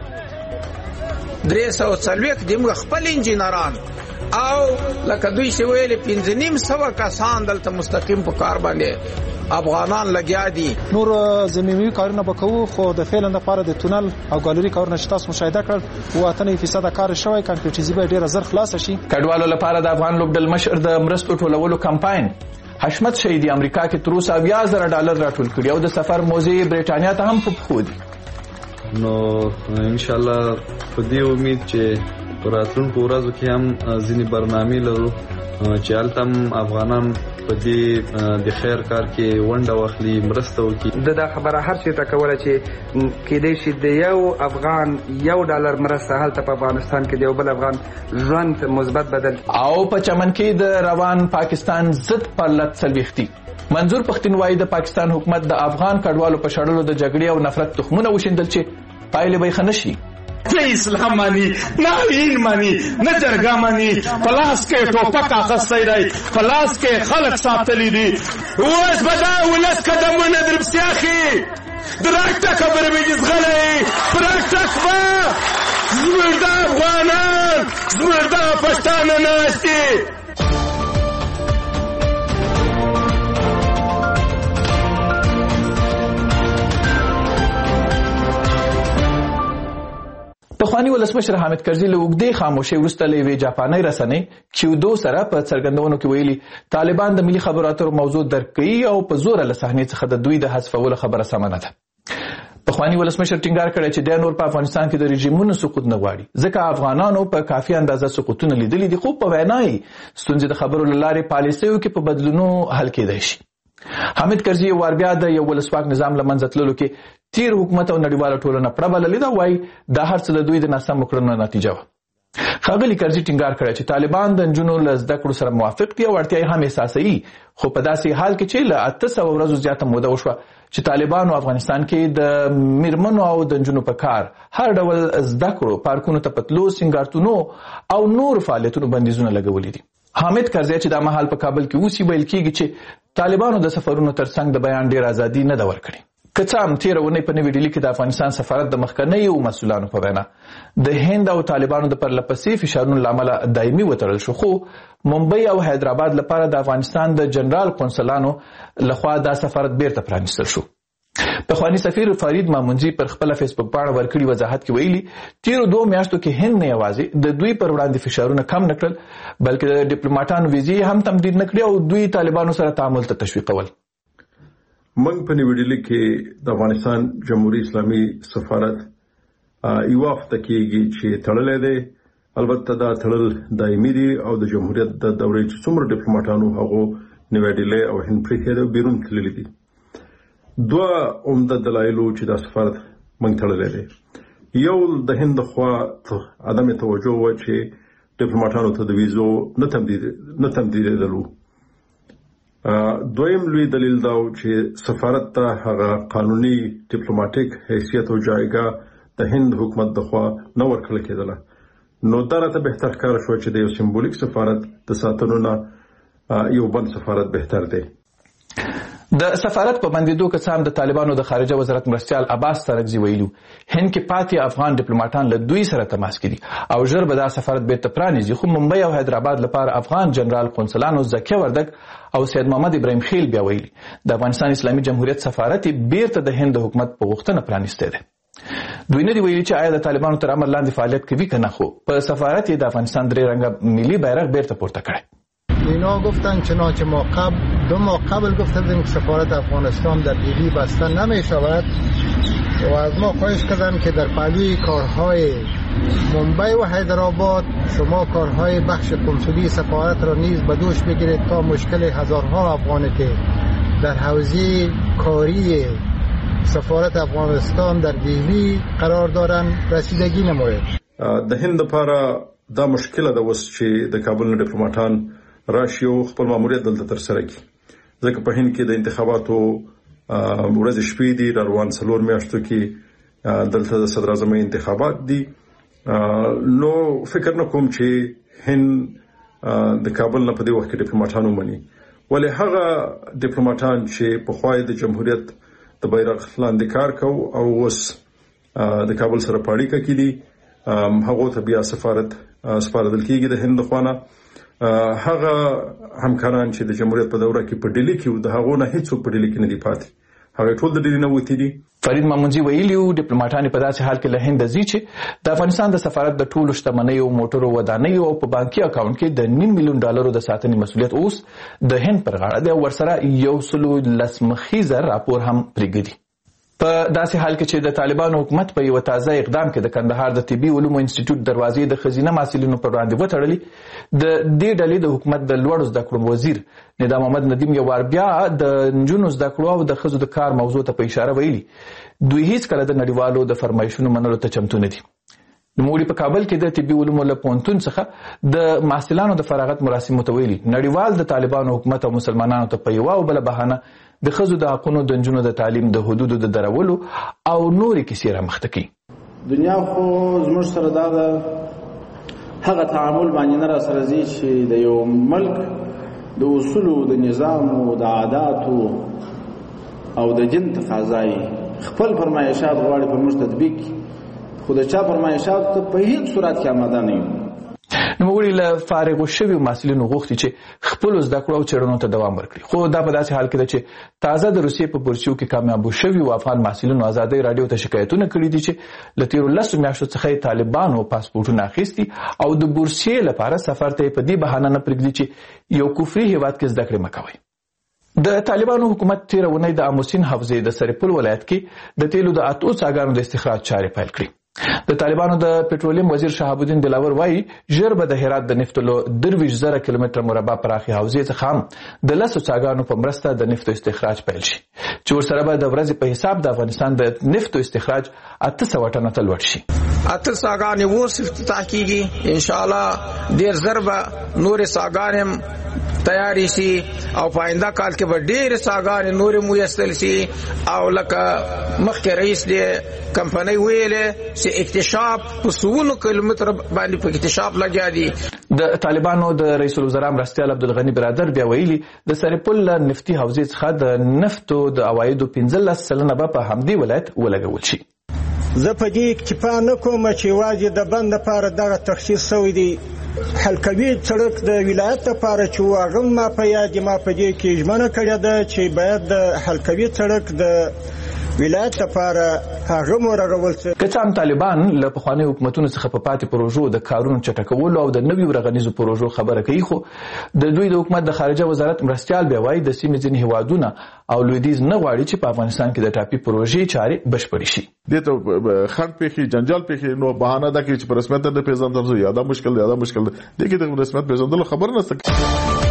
340 دمغه خپل انجینران او لکه دوی چې ویلي 5.5 کسان دلته مستقیم په کار باندې افغانان لګیا دي. نور زمینی کارونه وکړو، خو د فعلا لپاره د تونل او ګالری کارونه چې تاسو مشاهده کړل 8% کار شوی، کمپیوټرایزي به ډیر زر خلاص شي. کډوالو لپاره د افغان لوبډل مشر د مرستو ټولولو کمپاین حشمت شهیدی امریکا کې تر اوسه $10,000 راټول کړي او د سفر موزي برېټانیا ته هم په پښو دي. نو ان شاء الله په دې امید چې پر راتلونکو ورځو کې هم ځینې برنامې لرو چې هلته افغانان په دې د خیر کار کې ونډه واخلي، مرسته وکړي. دا خبره هر چېرته کوله چې کېدای شي د یو افغان $1 مرسته هلته په افغانستان کې د یو بل افغان ژوند مثبت بدل. او په چمن کې د روان پاکستان ضد پرلت څلوېښتي منظور پښتون وايي د پاکستان حکومت د افغان کډوالو په شړلو د جګړې او نفرت تخمونه وشیندل چې پایلې به یې ښه نه شي. نه اسلام مانی، نه دین مانی، نه جرګه مانی. پلاس کې ټوپک اخیستی دی، پلاس کې خلک ساتلی دي. اوس به دا ولس قدمونه در پسې اخي. درکته خبره به زغلی پرکتک به زموږ د افغانان زموږ د پښتانه ناست دي. پخوانی ولسمشر حامد کرزي له اوږدې خاموشۍ وروسته له یوې جاپانۍ رسنۍ کیودو سره په څرګندونو کې ویلي طالبان د ملي خبرو اترو موضوع درک کوي او په زوره له صحنې څخه د دوی د حذفولو خبره سمه نه ده. پخوانی ولسمشر ټینګار کړی چې د نور په افغانستان کې د رژیمونو سقوط نه غواړي ځکه افغانانو په کافي اندازه سقوطونه لیدلي دي، خو په وینا یې ستونزې د خبرو له لارې پالیسیو کې په بدلونو حل کېدای شي. حامد کرزي یو وار بیا د یو ولسواک نظام له منځه تللو کې تیر حکومت او نړیواله ټولنه پړه بللې ده، وایي دا هر څه د دوی د ناسمو کړنو نتیجه وه. ښاغلي کرزي ټینګار کړی چې طالبان د نجونو له زده کړو سره موافق دي او اړتیا یې هم احساسوي، خو په داسې حال کې چې له 800 ورځو زیاته موده وشوه چې طالبانو افغانستان کې د میرمنو او د نجونو په کار هر ډول زده کړو، پارکونو ته په تلو، سینګارتونو او نور فعالیتونو بندیزونه لګولي دي. حامد کرزي چې دا مهال په کابل کې اوسي ویل کېږي چې طالبانو د سفرونو ترڅنګ د بیان ډېر ازادي نه ده ورکړې. که څه هم تېره اونۍ په نوې ډیلي کې د افغانستان سفارت د مخکنیو مسؤلانو په وینا د هند او طالبانو د پرلهپسې فشارونو له امله دایمي وتړل شو، خو ممبئی او حیدرآباد لپاره د افغانستان د جنرال قونسلانو لخوا دا سفارت بیرته پرانیستل شو. پخوانی سفیر فرید مامونځي پر خپله فیسبوک پاڼه ورکړي وضاحت کې ویلي تېرو 2 میاشتو کې هند نه یوازې د دوی پر وړاندې فشارونه کم نه کړل بلکې د ډیپلوماټانو ویزې هم تمدید نه کړې او دوی طالبانو سره تعامل ته تشویقول. موږ په نوې ډیلي کې د افغانستان جمهوریت اسلامي سفارت یو هفته کېږي چې تړلی دی. البته دا تړل دایمي دي او د جمهوریت د دورې چې څومره ډیپلوماټانو هغو نوې ډیلي او هند پرېښی دی بیرون تللي دي. 2 عمده دلایلو چې دا سفارت موږ تړلی دی. یو د هند خوا عدم توجه وه چې ډیپلوماټانو ته د ویزو نه تمدیدېدلو. دویم لوی دلیل دا و چې سفارت ته هغه قانوني ډیپلوماټیک حیثیت او جایګاه د هند حکومت د خوا نه ورکړل کېدله. نو دا راته بهتر ښکاره شوه چې د یو سمبولیک سفارت د ساتلو نه یو بل سفارت بهتر دی. د سفارت په بندیدو که څه هم د طالبانو د خارجه وزارت مرستیال عباس سرکزي ویلو هند کې پاتې افغان ډیپلوماټان له دوی سره تماس کې دي او ژر به دا سفارت بیرته پرانیزي، خو ممبئی او حیدرآباد لپاره افغان جنرال قونسلانو زکیه وردک او سید محمد ابراهیم خیل بیا ویلي د افغانستان اسلامي جمهوریت سفارت بیرته د هند حکومت په غوښتنه پرانیستی دی. دوی نه دی ویلي چې آیا د طالبانو تر امر لاندې فعالیت کوي که نه، خو په سفارت یې د افغانستان 3 رنګه ملي بیرغ بیرته پورته کړی. اینا گفتن چنانچه ما 2 ماه قبل گفتن که سفارت افغانستان در دیلی بسته نمی شود و از ما خواهش کردن که در پهلوی کارهای ممبئی و حیدرآباد شما کارهای بخش کنسولی سفارت را نیز به دوش بگیرید تا مشکل هزارها افغانی که در حوزه کاری سفارت افغانستان در دیلی قرار دارند رسیدگی نماید. د هند لپاره دا مشکله ده اوس چې د کابل نه ډیپلوماټان راشي او خپل ماموریت دلته ترسره کړي، ځکه په هند کې د انتخاباتو ورځې شپې دي. د روان 4 میاشتو کې دلته د صدر اعظم انتخابات دي. نو فکر نه کوم چې هند د کابل نه په دې وخت کې ډیپلوماټان ومني، ولې هغه ډیپلوماټان چې پخوای د جمهوریت د بیرغ لاندې کار کوي او اوس د کابل سره پاړیکه کې دي هغو ته بیا سپارل کېږي د هند خوانه. هغه همکاران چې د جمهوریت په دوره کې په ډیلی کې د هغو نه هیڅوک په ډیلی کې نه دي پاتې، هغه ټول د ډیلی نه وتی دي. فرید مامونځي ویلي ډیپلوماټان په داسې حال کې له هند ځي چې د افغانستان د سفارت د ټولو شتمنیو، موټرو، ودانیو او په بانکي اکاونټ کې د $9 ملیون د ساتنې مسؤلیت اوس د هند پر غاړه دی او ورسره 110 مخیزه راپور هم پرېږدي. په داسې حال کې چې د طالبانو حکومت په یو تازه اقدام کې د کندهار د طبي علومو انسټیټیوټ دروازې د ښځینه محصلینو پر وړاندې وتړلې، د دې ډلې د حکومت د لوړو زده کړو وزیر ندا محمد ندیم یو وار بیا د نجونو زده کړو او د ښځو د کار موضوع ته په اشاره ویلي دوی هیڅکله د نړیوالو د فرمایشونو منلو ته چمتو نه دي. نوموړي په کابل کې د طبي علومو له پوهنتون څخه د محصلانو د فراغت مراسمو ته ویلي نړیوال د طالبانو حکومت او مسلمانانو ته په یوه او بله بهانه د ښځو د حقونو، د نجونو د تعلیم، د حدودو د درولو او نورې کیسې رامخته کوي. دنیا خو زموږ سره دا ده هغه تعامل باندې نه راسره ځي چې د یو ملک د اصولو، د نظامو، د عاداتو او د دین تقاضای خپل فرمایشات غواړي په موږ تطبیق، خو د چا فرمایشات ته په هیڅ صورت کې آماده نه یو. نوموړي له فارغو شویو محصلینو غوښتي چې خپلو زده کړو او څېړنو ته دوام ورکړي. خو دا په داسې حال کې ده چې تازه د روسیې په بورسیو کې کامیابو شویو افغان محصلینو ازادۍ راډیو ته شکایتونه کړي دي چې له تېرو 10 میاشتو څخه یې طالبانو پاسپورټونه اخیستي او د بورسیې لپاره سفر ته یې په دې بهانه نه پرېږدي چې یو کفري هېواد کې زده کړې مه کوئ. د طالبانو حکومت تېره اونۍ د اموسین حوزې د سرپل ولایت کې د تیلو د 8 څاګانو د استخراج چارې پیل کړې. د طالبانو د پټرولیم وزیر شهاب الدین دلاور وایي ژر به د هرات د نفتو له 23,000 کیلومتره مربع پراخې حوزې څخه هم د 10 څاګانو په مرسته د نفتو استخراج پیل شي چې ورسره به د ورځې په حساب د افغانستان د نفتو استخراج 800 ټنه ته لوړ شي. 8 څاګانې اوس افتتاح کیږي انشاءالله. ډېر ژر به نورې څاګانې تیاری شي او په آینده کال کې به ډېرې څاګانې نورې مویستل شي او لکه مخکې رئیس دې کمپنۍ ویلې چې اکتشاف په 100 کیلومتر باندې په اکتشاف لګیا دي. د طالبانو د رئیس الوزرا مرستیال عبدالغني برادر بیا ویلي د سرپل نفتي حوزې څخه د نفتو د عوایدو 15% به په همدې ولایت ولګول شي. زه په دې اکتفا نه کوم چې یوازې د بند لپاره دغه تخصیص شوی دی. حلقوي سړک د ولایت لپاره چې هغه ما په یاد ما په دې کې ژمنه کړې ده چې باید د حلقوي سړک د ولایت لپاره هغه مرغول شي. که څه هم طالبان له پخواني حکومتونو څخه په پاتې پروژو د کارونو چټکولو او د نویو رغنیزو پروژو خبره کوي، خو د دوی د حکومت د خارجه وزارت مرستیال بیا وایي د سیمې ځینې هیوادونه او لویدیځ نه غواړي چې په افغانستان کې د ټاپي پروژې چارې بشپړې شي. دې ته خنډ پیښې جنجال پیښې نو بهانه ده چې په رسمیت نه پیژندل زو یاده مشکل ده دې کې د رسمیت پیژندل خبر نه سکي.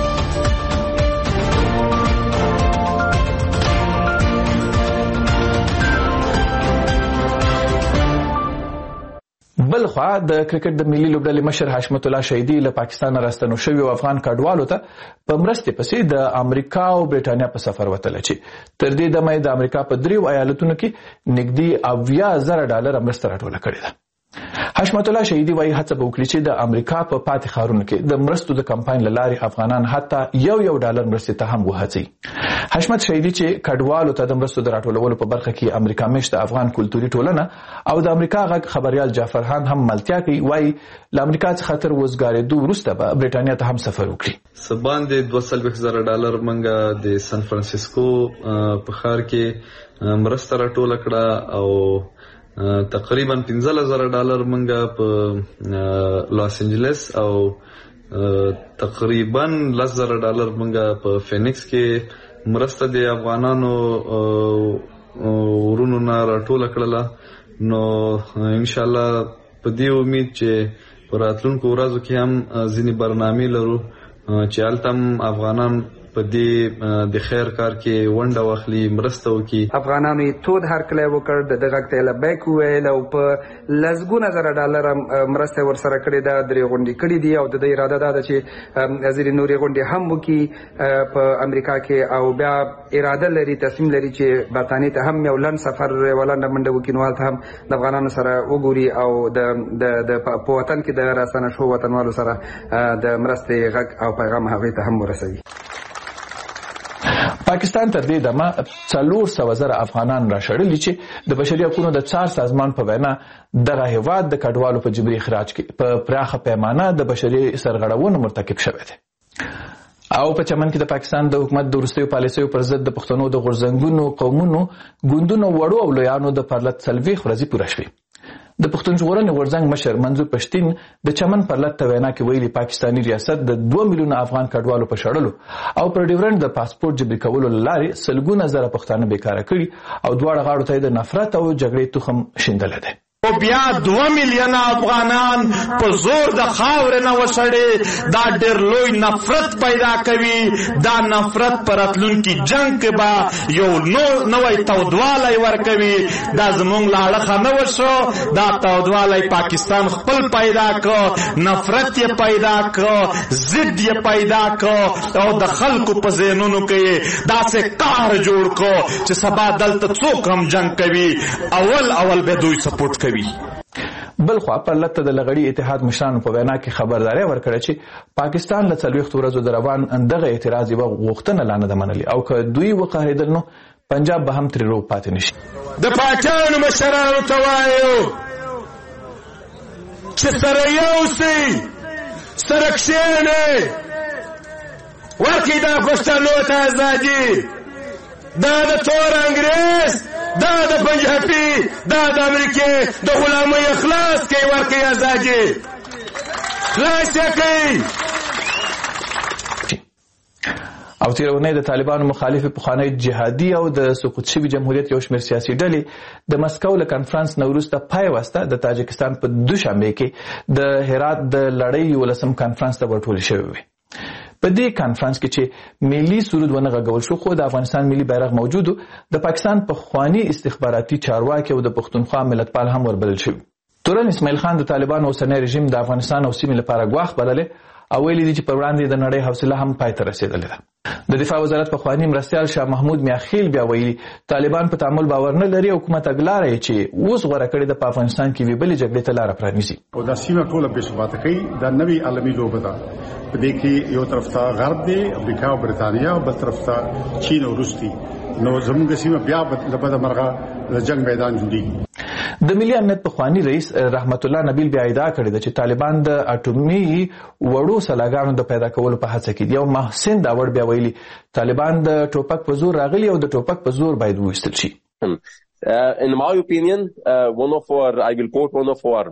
بل خوا د کرکټ د ملي لوبډلې مشر حشمت الله شهیدي له پاکستان راستنو شوی افغان کډوالو ته په مرستې پسې د امریکا او برېټانیا په سفر وتل چې تر دې دمه د امریکا په 3 ایالتونو کې نږدې $80,000 مرسته راټوله کړې ده. حشمت الله شهیدي وایي هڅه به وکړي چې د امریکا په پاتې ښارونو کې د مرستو د کمپاین له لارې افغانان حتی $1 مرستې ته هم وهڅوي. حشمت شهیدي چې کډوالو ته د مرستو د راټولولو په برخه کې امریکا میشته افغان کلتوري ټولنه او د امریکا غږ خبريال جعفر خان هم ملتیا کوي، وایي له امریکا څخه تر وزګارېدو وروسته به برېټانیا ته هم سفر وکړي. سباندې $2,000 منګه د سان فرانسیسکو په ښار کې مرسته راټوله کړه او تقریبا $15,000 منګه په لاس انجلس او تقریبا $10,000 منګه په فینکس کې مرسته د افغانانو ورونو نه راټوله کړله. نو ان شاء الله په دې امید چې په راتلونکو ورځو کې هم ځینې برنامې لرو چې هلته افغانان په دې د خیر کار کې ونډه واخلي، مرسته وکړي. افغانانو یې تود هرکلی وکړ، د غږ ته یې لبیک وویل او په لسګونه زره ډالره مرسته ورسره کړې ده، درې غونډې کړې دي او د دې اراده دا ده چې ځینې نورې غونډې هم وکړي په امریکا کې او بیا اراده لري، تصمیم لري چې برطانیې ته هم یو لنډ سفر یوه لنډه منډه وکړي، نو هلته هم د افغانانو سره وګوري او د په وطن کې د راستنه شوو وطنوالو سره د مرستې غږ او پیغام هغوی ته هم ورسوي. پاکستان تر دې دمه 400,000 افغانان راشړلي چې د بشري حقوقو د څار سازمان په وینا دغه هیواد د کډوالو په جبري اخراج کې په پراخه پیمانه د بشري سرغړونو مرتکب شوی دی. او په چمن کې د پاکستان د حکومت د وروستیو پالیسیو پر ضد د پښتنو د غورځنګونو، قومونو، ګوندونو، وړو او لویانو د پرلت 40 ورځې پوره شوې. د پښتون ژغورنې غورځنګ مشر منظور پښتین د چمن پرلت ته وینا کې ویلي پاکستاني ریاست د 2 میلیونه افغان کډوالو په شړلو او پر ډیورنډ د پاسپورت جبري کولو لارې سلګونه زره پښتانه بیکاره کړي او دواړه غاړو ته د نفرت او جګړې تخم شیندل دي. او بیا 2 میلیونه افغانان په زور د خاورې نه وشړي، دا ډېر لوی نفرت پیدا کوي. دا نفرت پر راتلونکي جنګ کې به یو نوی تودوالی ورکوي. دا زموږ له اړخه نه وشو، دا تودوالی پاکستان خپل پیدا کړ، نفرت یې پیدا کړ، ضد یې پیدا کړ او د خلکو په ذهنونو کې داسې کار جوړ کړ چې سبا دلته څوک هم جنګ کوي اول به دوی سپورټ کوي. بل خوا پرلت ته د لغړی اتحاد مشرانو په وینا کې خبرداري ورکړه چې پاکستان له 40 ورځو د روان اندغه اعتراض یو غوښتنه لانه ده منلي او که دوی وقاهیدل نو پنجاب به هم تر رو پاتې نشي. د پاکستان مشرانو ته وایو چې سره یو سي سره کښېنئ، ورکړئ دا پښتنو ته ازادي. دا د تور انګریز، دا د پنجابي، دا د امریکې د غلامۍ خلاص کړئ، ورکړئ ازادي، خلاص یې کړئ. او تېره اونۍ د طالبانو مخالف پخوانی جهادي او د سقوط شوي جمهوریت یو شمېر سیاسي ډلې د مسکو له کنفرانس نه وروسته پای واسطه د تاجکستان په دوشنبې کې د هرات د لړۍ 11 کنفرانس ته ورټولې شوې وې. په دې کنفرانس کې چې ملي سرود ونه غږول شو، خو د افغانستان ملي بیرغ موجود و. د پاکستان پخوانی استخباراتي چارواکي او د پښتونخوا ملتپال هم وربلل شوي. تورن اسماعیل خان د طالبانو اوسنی رژیم د افغانستان او سیمې لپاره ګواښ بللی او ویلي دي چې په وړاندې د نړۍ حوصله هم پای ته رسېدلې ده. د دفاع وزارت پخوانی مرستیال شاه محمود میاخیل بیا ویلي طالبان په تعامل باور نه لري او کومه تګلاره یې چې اوس غوره کړې ده په افغانستان کې وي بلې جګړې ته لاره پرانیزي. او دا سیمه ټوله بې ثباته کوي. دا نوې عالمي لوبه ده. په دې کې یو طرف ته غرب دی، امریکا او برتانیا، او بل طرف ته چین او روس دي. نو زموږ سیمه بیا له بده مرغه د جنگ میدان جوړیږي. د ملي امنیت پخوانی رئیس رحمت الله نبیل بیا ادعا کړې ده چې طالبان د اټومي وړو سلاګانو د پیدا کولو په هڅه کې دي. او محسن داوړ بیا ویلي طالبان د ټوپک په زور راغلي او د ټوپک په زور باید وویستل شي. In my opinion, I will quote one of our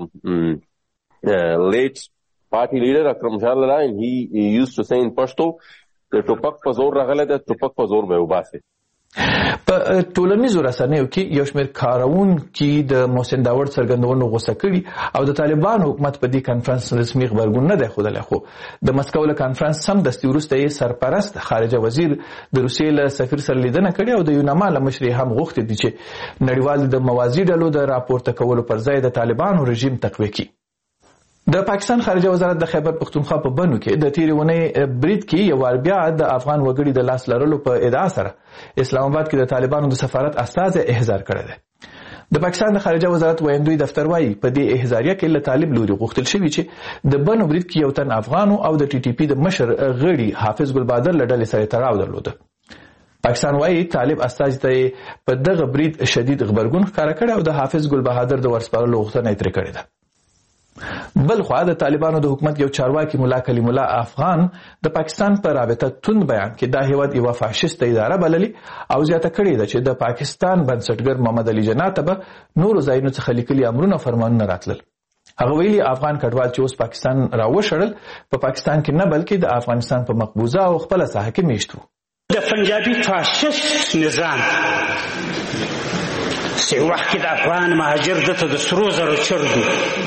late party leader Akram Shah Lala, and he used to say in Pashto, the ټوپک په زور راغلی ده، ټوپک په زور به وباسي. په ټولنیزو رسنیو کې یو شمېر کاروونکي د محسن داوړ څرګندونو غوسه کړي او د طالبانو حکومت په دې کنفرانس رسمي غبرګون نه دی ښودلی. خو د مسکو له کنفرانس سمدستي وروسته یې سرپرست خارجه وزیر د روسیې له سفیر سره لیدنه کړې او د یوناما له مشرې هم غوښتي دي چې نړیوال د موازي ډلو د راپورته کولو پر ځای د طالبانو رژیم تقویه کړي. د پاکستان خارجه وزارت د خیبر پختونخوا په بنو کې د تیرې اونۍ برید کې یو وار بیا د افغان وګړي د لاس لرلو په ادعا سره اسلام آباد کې د طالبانو د سفارت استازی احضار کړی دی. د پاکستان د خارجه وزارت ویندوی دفتر وایي په دې احضاریه کې له طالب لوري غوښتل شوي چې د بنو برید کې یو تن افغانو او د ټي ټي پي د مشر غړي حافظ ګل بهادر له ډلې سره تړاو درلوده. پاکستان وایي طالب استازي ته په دغه برید شدید غبرګون ښکاره کړی او د حافظ ګل بهادر د ورسپارلو غوښتنه یې ترې کړې ده. بل خوا د طالبانو د حکومت یو چارواکي ملا کلیم الله افغان د پاکستان په رابطه توند بیان کې دا هیواد یو فاشیست اداره بللي او زیاته کړې ده چې د پاکستان بنسټګر محمد علي جناح ته به نورو ځایونو څخه لیکلي امرونه فرمانونه راتلل. هغه ویلي افغان کډوال چې اوس پاکستان راوشړل په پاکستان کې نه بلکې د افغانستان په مقبوضه او خپله ساحه کې میشت وو. د پنجابي فاشیست نظام چې وخت کې د افغان مهاجر دته د سرو زرو چرګو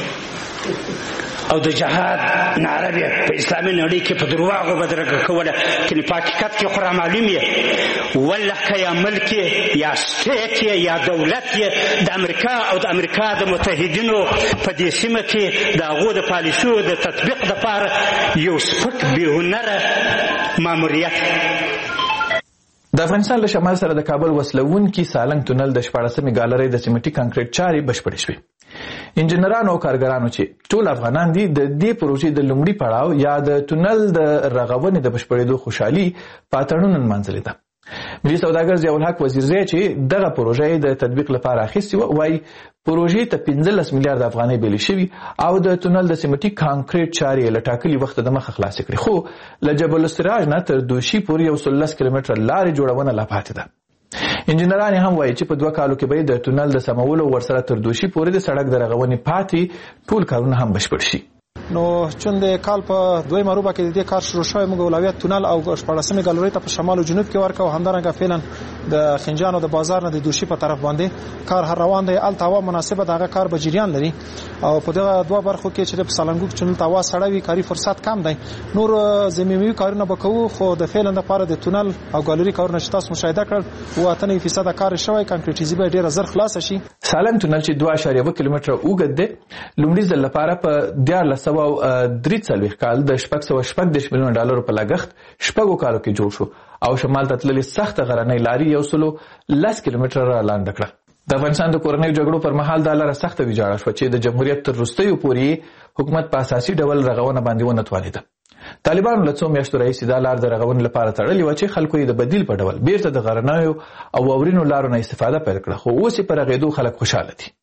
او د جهاد نعره بیا په اسلامي نړۍ کې په درواغو بدرګه کوله، کنې په حقیقت کې خو رامعلوم یې والله که یا ملک یا سټیټ یا دولت یې د امریکا او د امریکا د متحدینو په دې سیمه کې د هغو د پالیسیو د تطبیق دپاره یو سپک بېهنره ماموریت. د افغانستان له شمال سره د کابل وسلوونکي سالنګ تونل د 14مې ګالرۍ د سیمټي کانکریټ چارې بشپړې شوې. انجنیرانو او کارګرانو چې ټول افغانان دي د دې پروژې د لومړي پړاو یا د تونل د رغونې د بشپړېدو خوشحالي په اتڼونو نمانځلې ده. ملي سوداګر ضیاء الحق وزیرزی چې دغه پروژه د تطبیق لپاره اخیستې وه وایي پروژې ته 15 میلیارډ افغانۍ بیلې شوي او د تونل د سیمټي کانکریټ چارې له ټاکلي وخته د مخه خلاصې کړې، خو له جبل السراج نه تر دوشي پورې 110 کیلومتره لارې جوړونه لا پاتې ده. انجنیران هم وایي چې په 2 کالو کې به د تونل د سمولو ورسره تر دوشي پورې د سړک د رغونې پاتې ټول کارونه هم بشپړ شي. نو چون د کال په 2 مروبه کې د دې کار شروع شوی، موږ اولویت تونل او 14مې ګالرۍ ته په شمال او جنوب کې ورکو. همدارنګه فعلا د خنجان او د بازار نه د دوشي په طرف باندې کار هر روان دی. الته هوا مناسبه دغه کار به جریان لري او په دغه 2 برخو کې چې په سالنګو کې چنل توا سړوي کاری فرصت کم دی. نور زمینوي کارونه وکړو، خو د فعلا لپاره د تونل او ګالرۍ کارونه چې تاسو مشاهده کړل 80% کار شوی، کانکریټیزي به ډیره زر خلاص شي. سالنګ تونل چې 2.1 کیلومتره اوږد دی لومړي ځل لپاره په 1343 کال د 614 میلیون ډالر په لګښت 6 کالو کې جوړ شو او شمال ته تللې سخت غرنۍ لاري 110 کیلومتره را لاندې کړه. د افغانستان د کورنیو جګړو پر مهال دا لاره سخته ویجاړه شوه چې د جمهوریت تر وروستیو پورې حکومت په اساسي ډول رغونه باندې ونه توانېده. طالبانو له څو میاشتو راهیسې دا لار د رغونې لپاره تړلې وه چې خلکو یې د بدیل په ډول بیرته د غرنیو او واورینو لارو نه استفاده پیل کړه، خو اوس یې په رغېدو خلک خوشحاله دي.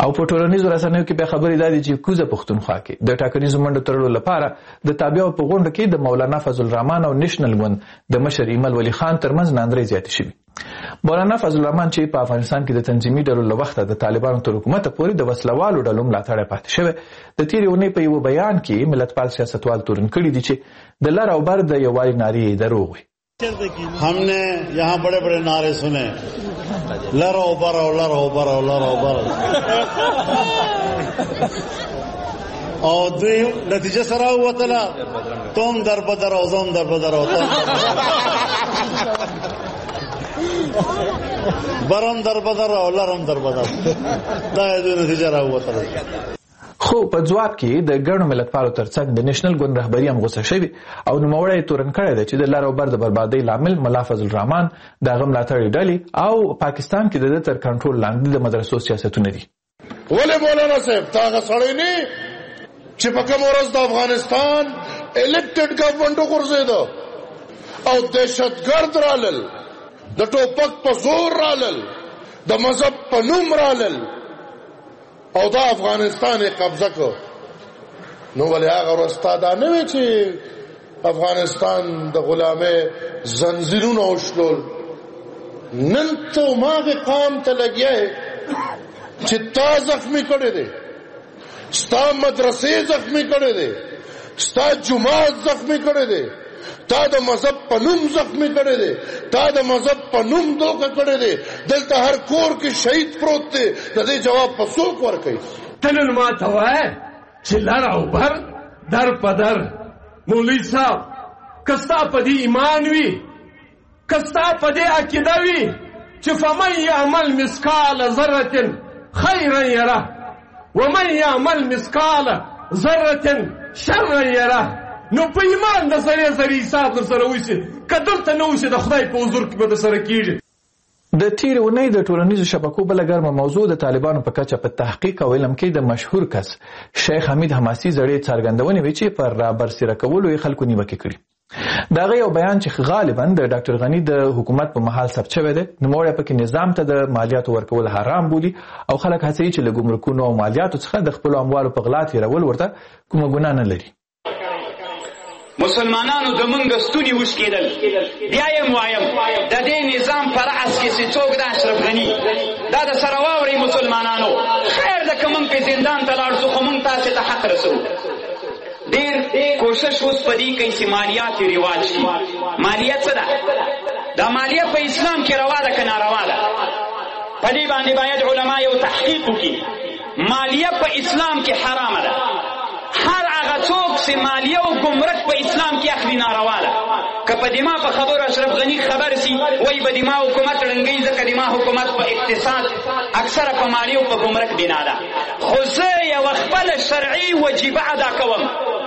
او په ټولنیزو رسنیو کې بیا خبرې دا دي چې کوزه پښتونخوا کې د ټاکنیزو منډو تړلو لپاره د تابعو په غونډه کې د مولانا فضل الرحمن او نېشنل ګوند د مشر ایمل ولی خان ترمنځ ناندرۍ زیاتې شوې. مولانا فضل الرحمن چې په افغانستان کې د تنظیمي ډلو له وخته د طالبانو تر حکومت پورې د وسلوالو ډلو ملاتړ پاتې شوی، د تېرې اونۍ په یو بیان کې ملتپال سیاستوال تورن کړي دي چې د لر او بر د یووالي نارې دروغ وي. ہم نے یہاں بڑے بڑے نعرے سنے، لرو برو لرو برو لرو برو، اور دوی نتیجه سره وتله تم در بدر او زم در بدر او برم در بدر او لرم در بدر، دا دوی نتیجه را وتله. خو په ځواب کې د ګڼو ملتپالو ترڅنګ د نېشنل ګوند رهبري هم غوسه شوې او نوموړی یې تورن کړی دی چې د لر او بر د بربادۍ لامل ملا فضل الرحمن د هغه ملاتړي ډلې او پاکستان کې د ده تر کنټرول لاندې د مدرسو سیاستونه دي. ولې مولانا صاحب تا هغه سړی نه چې په کومه ورځ د افغانستان الیکټډ ګورنمنټ وګرځېده او دهشتګرد رالل، د ټوپک په زور رالل، د مذهب په نوم رالل او دا افغانستان قبضه کو، نو ولې هغه ورځ تا دا نه وی چې افغانستان د غلامۍ زنځیرونه وشلول؟ نن ته ماغه قام ته لګیا چې تا زخمی کړی دی، ستا مدرسې زخمی کړی دی، ستا جماعت زخمی کړی دی، تا د مذهب په نوم زخمی کړی دی، تا د مذهب په نوم دوکه کړی دی، دلته هر کور کې شهید پروت دی، د دې جواب په څوک ورکوي؟ ته نن ما ته وایه چې لر او بر در په در مولوي صاحب که ستا په دې ایمان وي، که ستا په دې عقیده وي چې فمن یعمل مثقال ذرة خیرا یره ومن یعمل مثقال ذرة شرا یره، نو په ایمان د سره سره حساب در سره وشي، که دلته نه وشي د خدای په حضور کې به در سره کېږي. د تېرې اونۍ د ټولنیزو شبکو بله ګرمه موضوع د طالبانو په کچه په تحقیق او علم کې د مشهور کس شیخ حمید حماسي زړې څرګندونې وې چې پر رابرسېره کولو یې خلکو نیوکې کړي. د هغه یو بیان چې غالبا د ډاکټر غني د حکومت په مهال ثبت شوی دی، نوموړی پکې نظام ته د مالیاتو ورکول حرام بولي او خلک هڅوي چې له ګمرکونو او مالیاتو څخه د خپلو اموالو په غلا تېرول ورته کومه ګناه نه لري. مسلمانانو د مونږ ستوني وشکېدل، بیا یې وایم د دې نظام په رأس کې چې څوک د اشرف غني دا د سره واورئ مسلمانانو، خیر ده که مونږ پې زندان ته لاړ شو خو مونږ تاسې ته حق رسو. ډېر کوشش اوس په دې کوي چې مالیات یې رواج شي. مالیه څه ده؟ دا مالیه په اسلام کې روا ده که ناروا ده؟ په دې باندې باید علما یو تحقیق وکړي. مالیه په اسلام کې حرامه ده. هر هغه څوک چې مالیه او ګمرک په اسلام کې اخلي ناروا ده. که په دما په خبرو اشرف غني خبر سي وایي به دما حکومت ړنګوي، ځکه دما حکومت په اقتصاد اکثره په مالیه او په ګمرک بنا ده. خو زه یوه خپله شرعي وجیبه ادا کوم،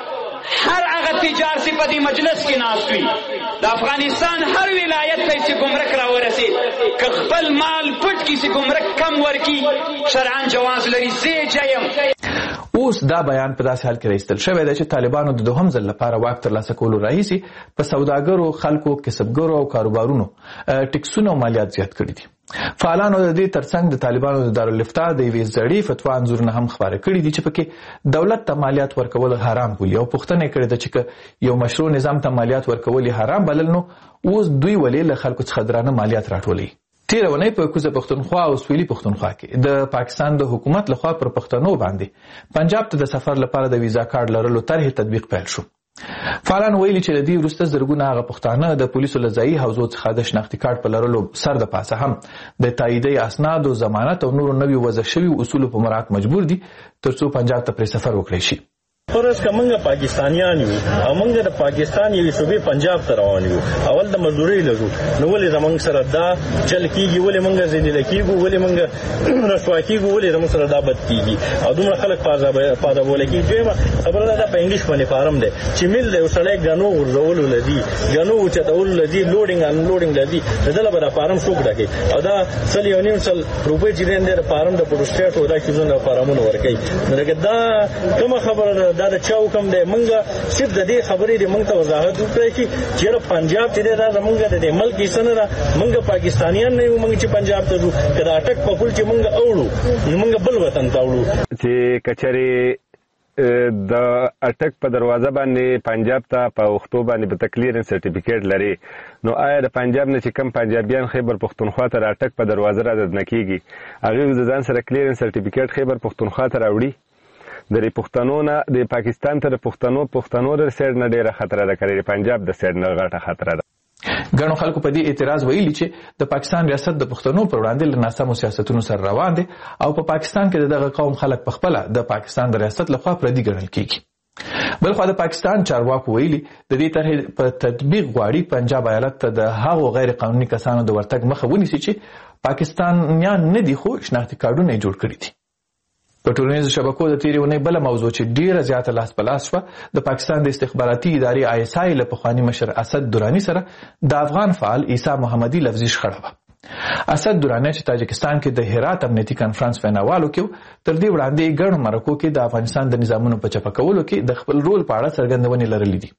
هر هغه تجار چې په دې مجلس کې ناست وي د افغانستان هر ولایت ته چې ګمرک راورسېد که خپل مال پټ کړي چې ګمرک کم ورکړي شرعاً جواز لري. زه جایم. اوس دا بیان په داسې حال کې راایستل شوی دی چې طالبانو د دوهم ځل لپاره واک ترلاسه کولو راهیسې په سوداګرو، خلکو، کسبګرو او کاروبارونو ټکسونه او مالیات زیات کړي دي. فعالانو د دې ترڅنګ د طالبانو د دارالفتاء د یوې زړې فتوا انځورونه هم خپاره کړي دي چې پکې دولت ته مالیات ورکول حرام بولي او پوښتنه یې کړې ده چې که یو مشروع نظام ته مالیات ورکول یې حرام بلل نو اوس دوی ولې له خلکو څخه درانه مالیات راټولوي. تېره اونۍ په کوزه پښتونخوا او سویلي پښتونخوا کې د پاکستان د حکومت لخوا پر پښتنو باندې پنجاب ته د سفر لپاره د ویزا کارت لرلو طرحې تطبیق پیل شو. فعالان ویلي چې د دې وروسته زرګونه هغه پښتانه د پولیسو له ځایي حوزو څخه د شناختي کارت په لرلو سر د پاسه هم د تاییدي اسنادو، ضمانت او نورو نویو وضع شویو اصولو په مراعات مجبور دي ترڅو پنجاب ته پرې سفر وکړی شي. فرض که موږ پاکستانیان یو او موږ د پاکستان یوې صوبې پنجاب ته روان یو، اول د مزدورۍ لرو، نو ولې زموږ سره دا چل کېږي؟ ولې موږ ذلیله کېږو؟ ولې موږ رسوا کېږو؟ ولې زموږ سره دا بد کېږي او دومره خلک پازابوله کېږي؟ دویمه خبره دا په انګلیش باندې فارم دی چې میل دی، یو سړی ګنو غورځولو لدي، ګنو اوچتولو لدي، لوډینګ انلوډینګ لدي، د ده لپاره فارم څوک ډکوي؟ او دا 1.5 روپۍ چې دی د فارم د پروسټیټ او دا کیزونه فارمونه ورکوي. نو دا کومه خبره ده؟ دا د چا حکم دی. موږ صرف د دې خبرې د موږ ته وضاحت وکړی چې پنجاب چې دا زموږ د ملک حصہ نه ده. موږ پاکستانیان نه یو موږ چې پنجاب ته ځو که د اټک په پل چې موږ اوړو نو موږ بل وطن ته اوړو. چې کچرې د اټک په دروازه باندې پنجاب ته په پښتو باندې په کلیرنس سرټیفیکیټ لري نو آیا د پنجاب نه چې کم پنجابیان خیبر پختونخوا ته اټک په دروازه را دننه کیږي هغه د ځان سره کلیرنس سرټیفیکیټ خیبر پختونخوا ته راوړي د پښتنو نه د پاکستان ته پښتنو د سیډ نه ډیره خطر ده کړي پنجاب د سیډ نه غټه خطر ده. ګڼو خلکو په دې اعتراض ویلي چې د پاکستان ریاست د پښتنو پر وړاندې له ناسمو سیاستونو سره روان دي او په پاکستان کې دغه قوم خلک په خپله د پاکستان د ریاست لخوا پردي ګڼل کیږي. بلخوا د پاکستان چارواکو ویلي د دې طرحې په تطبیق غواړي پنجاب ایالت ته د هغو غیر قانوني کسانو د ورتګ مخه ونیسي چې پاکستانیان نه دي خو شناختي کارډونه یې جوړ کړي دي. په ټولنیزو شبکو د تیرې اونۍ بله موضوع چې ډیره زیاته لاس په لاس شوه د پاکستان د استخباراتي ادارې ISI له پخواني مشر اسد دراني سره د افغان فعال عیسی محمدي لفظي شخړه وه. اسد دراني چې تاجکستان کې د هرات امنیتي کنفرانس ویناوالو کې تر دې وړاندې ګڼو مرکو کې د افغانستان د نظامونو په چپه کولو کې د خپل رول په اړه څرګندونې لرلې دي.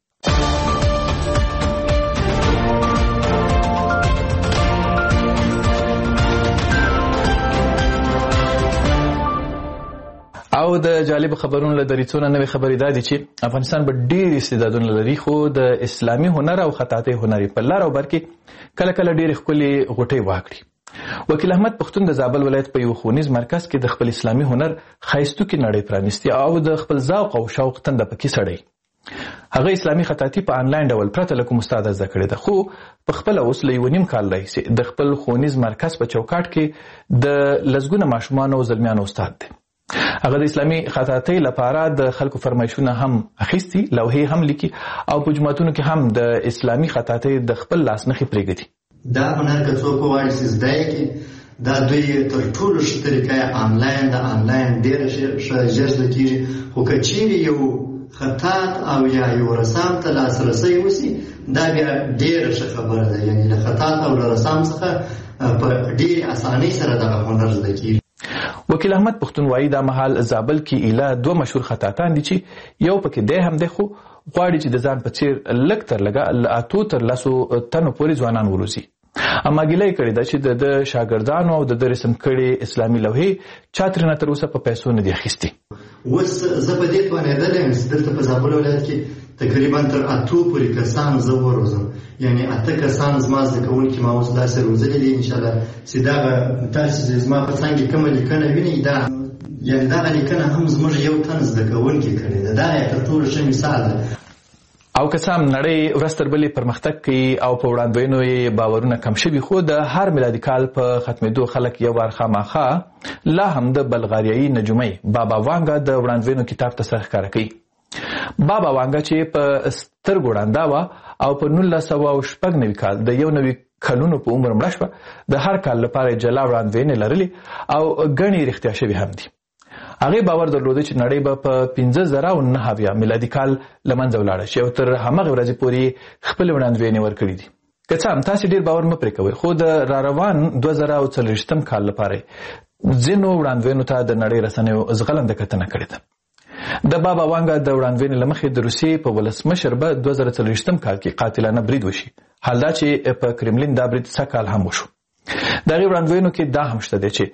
او د جالب خبرونو له دریڅونه نوې خبرې دا دي چې افغانستان به ډېر استعدادونه لري خو د اسلامي هنر او خطاطۍ هنري په لار او بر کې کله کله ډېرې ښکلې غوټۍ واکړي. وکیل احمد پښتون د زابل ولایت په یو ښوونیز مرکز کې د خپل اسلامي هنر ښایستوکې نړۍ پرانیستي او د خپل ذوق او شوق تنده پکې سړی. هغه اسلامي خطاطي په آنلاین ډول پرته له کوم استاد زده کړې ده خو په خپله اوس له 1.5 کال راهیسې د خپل ښوونیز مرکز په چوکاټ کې د لسګونه ماشومانو او زلمیانو استاد دی. هغه د اسلامي خطاطۍ لپاره د خلکو فرمایشونه هم اخیستي لوحې هم لیکي او په جوماتونو کې هم د اسلامي خطاطۍ د خپل لاس نښې پرېږدي. دا هنر که څوک وغواړي چې زده یې کړي دا دوی تر ټولو ښه طریقه یې آنلاین ده. آنلاین ډېره ښه ژر زده کېږي خو که چیرې یو خطاط او یا یو رسام ته لاسرسی وسي دا بیا ډېره ښه خبره ده. یعنې له خطاط او له رسام څخه په ډېرې اسانۍ سره دغه هنر زده کېږي. وکیل احمد پښتون وایي دا مهال زابل کې ایله 2 مشهور خطاطان دي چې یو پکې دی هم دی خو غواړي چې د ځان په څیر لږ تر لږه له 8 تر 10 تنو پورې ځوانان وروزي. اما ګیله یې کړې ده چې د شاګردانو او د رسم کړي اسلامي لوحې چا ترېنه تر اوسه په پیسو نه دي اخیستي. اوس زه په دې توانېدلی یم چې دلته په زابل ولایت کې تقریبا تر 8 پورې کسان زه وروزم. یعنې 8 کسان زما زده کوونکي ما اوس داسې روزلي دي انشاءالله چې دغه تاسې زما په څنګ کې کومه لیکنه وینئ دا یعنې دغه لیکنه هم زموږ یو تن زده کوونکي کړې ده. دا یې تر ټولو ښه مثال ده. او که څه هم نړۍ ورځ تر بلې پرمختګ کوي او په وړاندوینو یې باورونه کم شوي خو د هر میلادي کال په ختمېدو خلک یو وار خامخا لا هم د بلغاریایي نجومۍ بابا وانګا د وړاندوینو کتاب ته سر ښکاره کوي. بابا وانګا چې په سترګو ړنده وه او په 1996 کال د 1 کلونو په عمر مړه شوه د هر کال لپاره جلا وړاندوینې لرلې او ګڼې رښتیا شوي هم دي. هغې باور درلوده چې نړۍ به په 1509 میلادي کال له منځه ولاړه شي او تر همغې ورځې پورې خپلې وړاندوینې ورکړي دي. که څه هم تاسې ډېر باور مه پرې کوئ خو د راروان 2040 کال لپاره ځینو وړاندوینو ته د نړۍ رسنیو زغلنده کتنه کړې ده. د بابا وانګا د وړاندوینې له مخې د روسیې په ولسمشر به 2040 کال کې قاتلانه برید وشي. حال دا چې په کرملین دا برید 100 کال هم وشو. د هغې وړاندوینو کې دا هم شته دی چې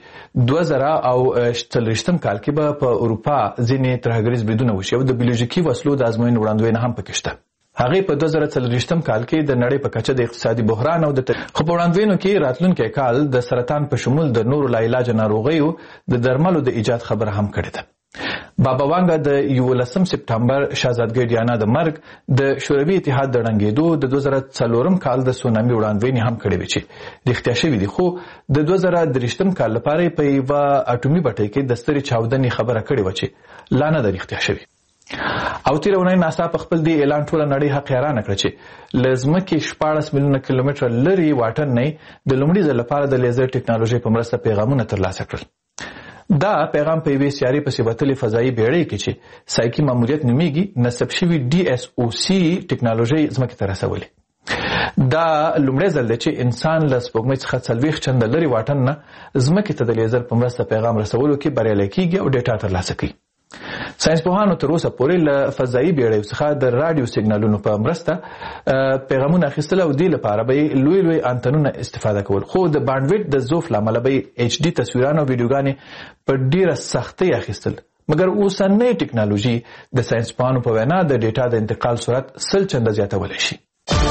2040 کال کې به په اروپا ځینې ترهګریز بریدونه وشي او د بیولوژیکي وسلو د ازموینې وړاندوینه هم پکې شته. هغې په 2040 کال کې د نړۍ په کچه د اقتصادي بحران او خو په وړاندوینو کې راتلونکی کال د سرطان په شمول د نورو لاعلاجه ناروغیو د درملو د ایجاد خبره هم کړې ده. بابا وانګا د 11 سپټمبر شاهزادګۍ ډیانا د مرګ د شوروي اتحاد د ړنګېدو د 2004 کال د سونامي وړاندوینې هم کړې وې چې رښتیا شوي دي خو د 2023 کال لپاره په یوه اټومي بټۍ کې د سترې چاودنې خبره کړې وه چې لا نه ده رښتیا شوې. او تېره اونۍ ناسا په خپل دې اعلان ټوله نړۍ حق حیرانه کړه چې له ځمکې 14 میلیونه کیلومتره لرې واټن نه د لومړي ځل لپاره د لیزر ټکنالوژۍ په مرسته پیغامونه ترلاسه کړل. دا پیغام په یوې سیارې پسې وتلې فضایي بیړۍ کې چې سایکي ماموریت نومیږي نصب شوي DSOC ټکنالوژۍ ځمکې ته رسولې. دا لومړی ځل دی چې انسان له سپوږمۍ څخه 40 چنده لرې واټن نه ځمکې ته د لیزر په مرسته پیغام رسولو کې بریالی کیږي او ډیټا ترلاسه کوي. ساينسپوهانو تر اوسه پورې له فضایي بیړیو څخه د راډیو سیګنالونو په مرسته پیغامونه اخیستل او دې لپاره به لوی لوی انتنونه استفاده کول، خو د بانډویډ د ضعف له امله به ایچ ډي تصویرونه او ویډیوګانې په ډیره سختۍ اخیستل. مګر اوسنۍ ټکنالوژي د ساينسپوهانو په وینا د ډیټا د انتقال سرعت 100 چنده زیاتولی شي.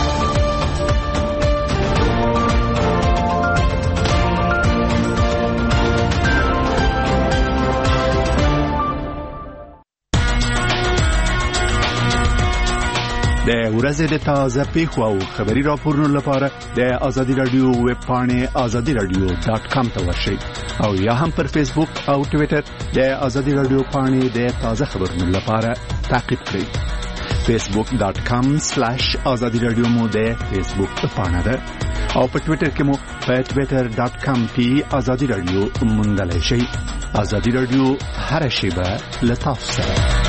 د ورځې د تازه پیښو او خبري راپورونو لپاره د آزادي رادیو ویب پاڼې azadiradio.com ته ورشئ او یا هم پر فیسبوک او ټوئیټر د آزادي رادیو پاڼې د تازه خبرونو لپاره تعقیب کړئ. facebook.com/azadiradio مو د فیسبوک پاڼه ده او په ټوئیټر کې مو په twitter.com/azadiradio موندلای شئ. آزادي رادیو هر شیبه له تاسو سره.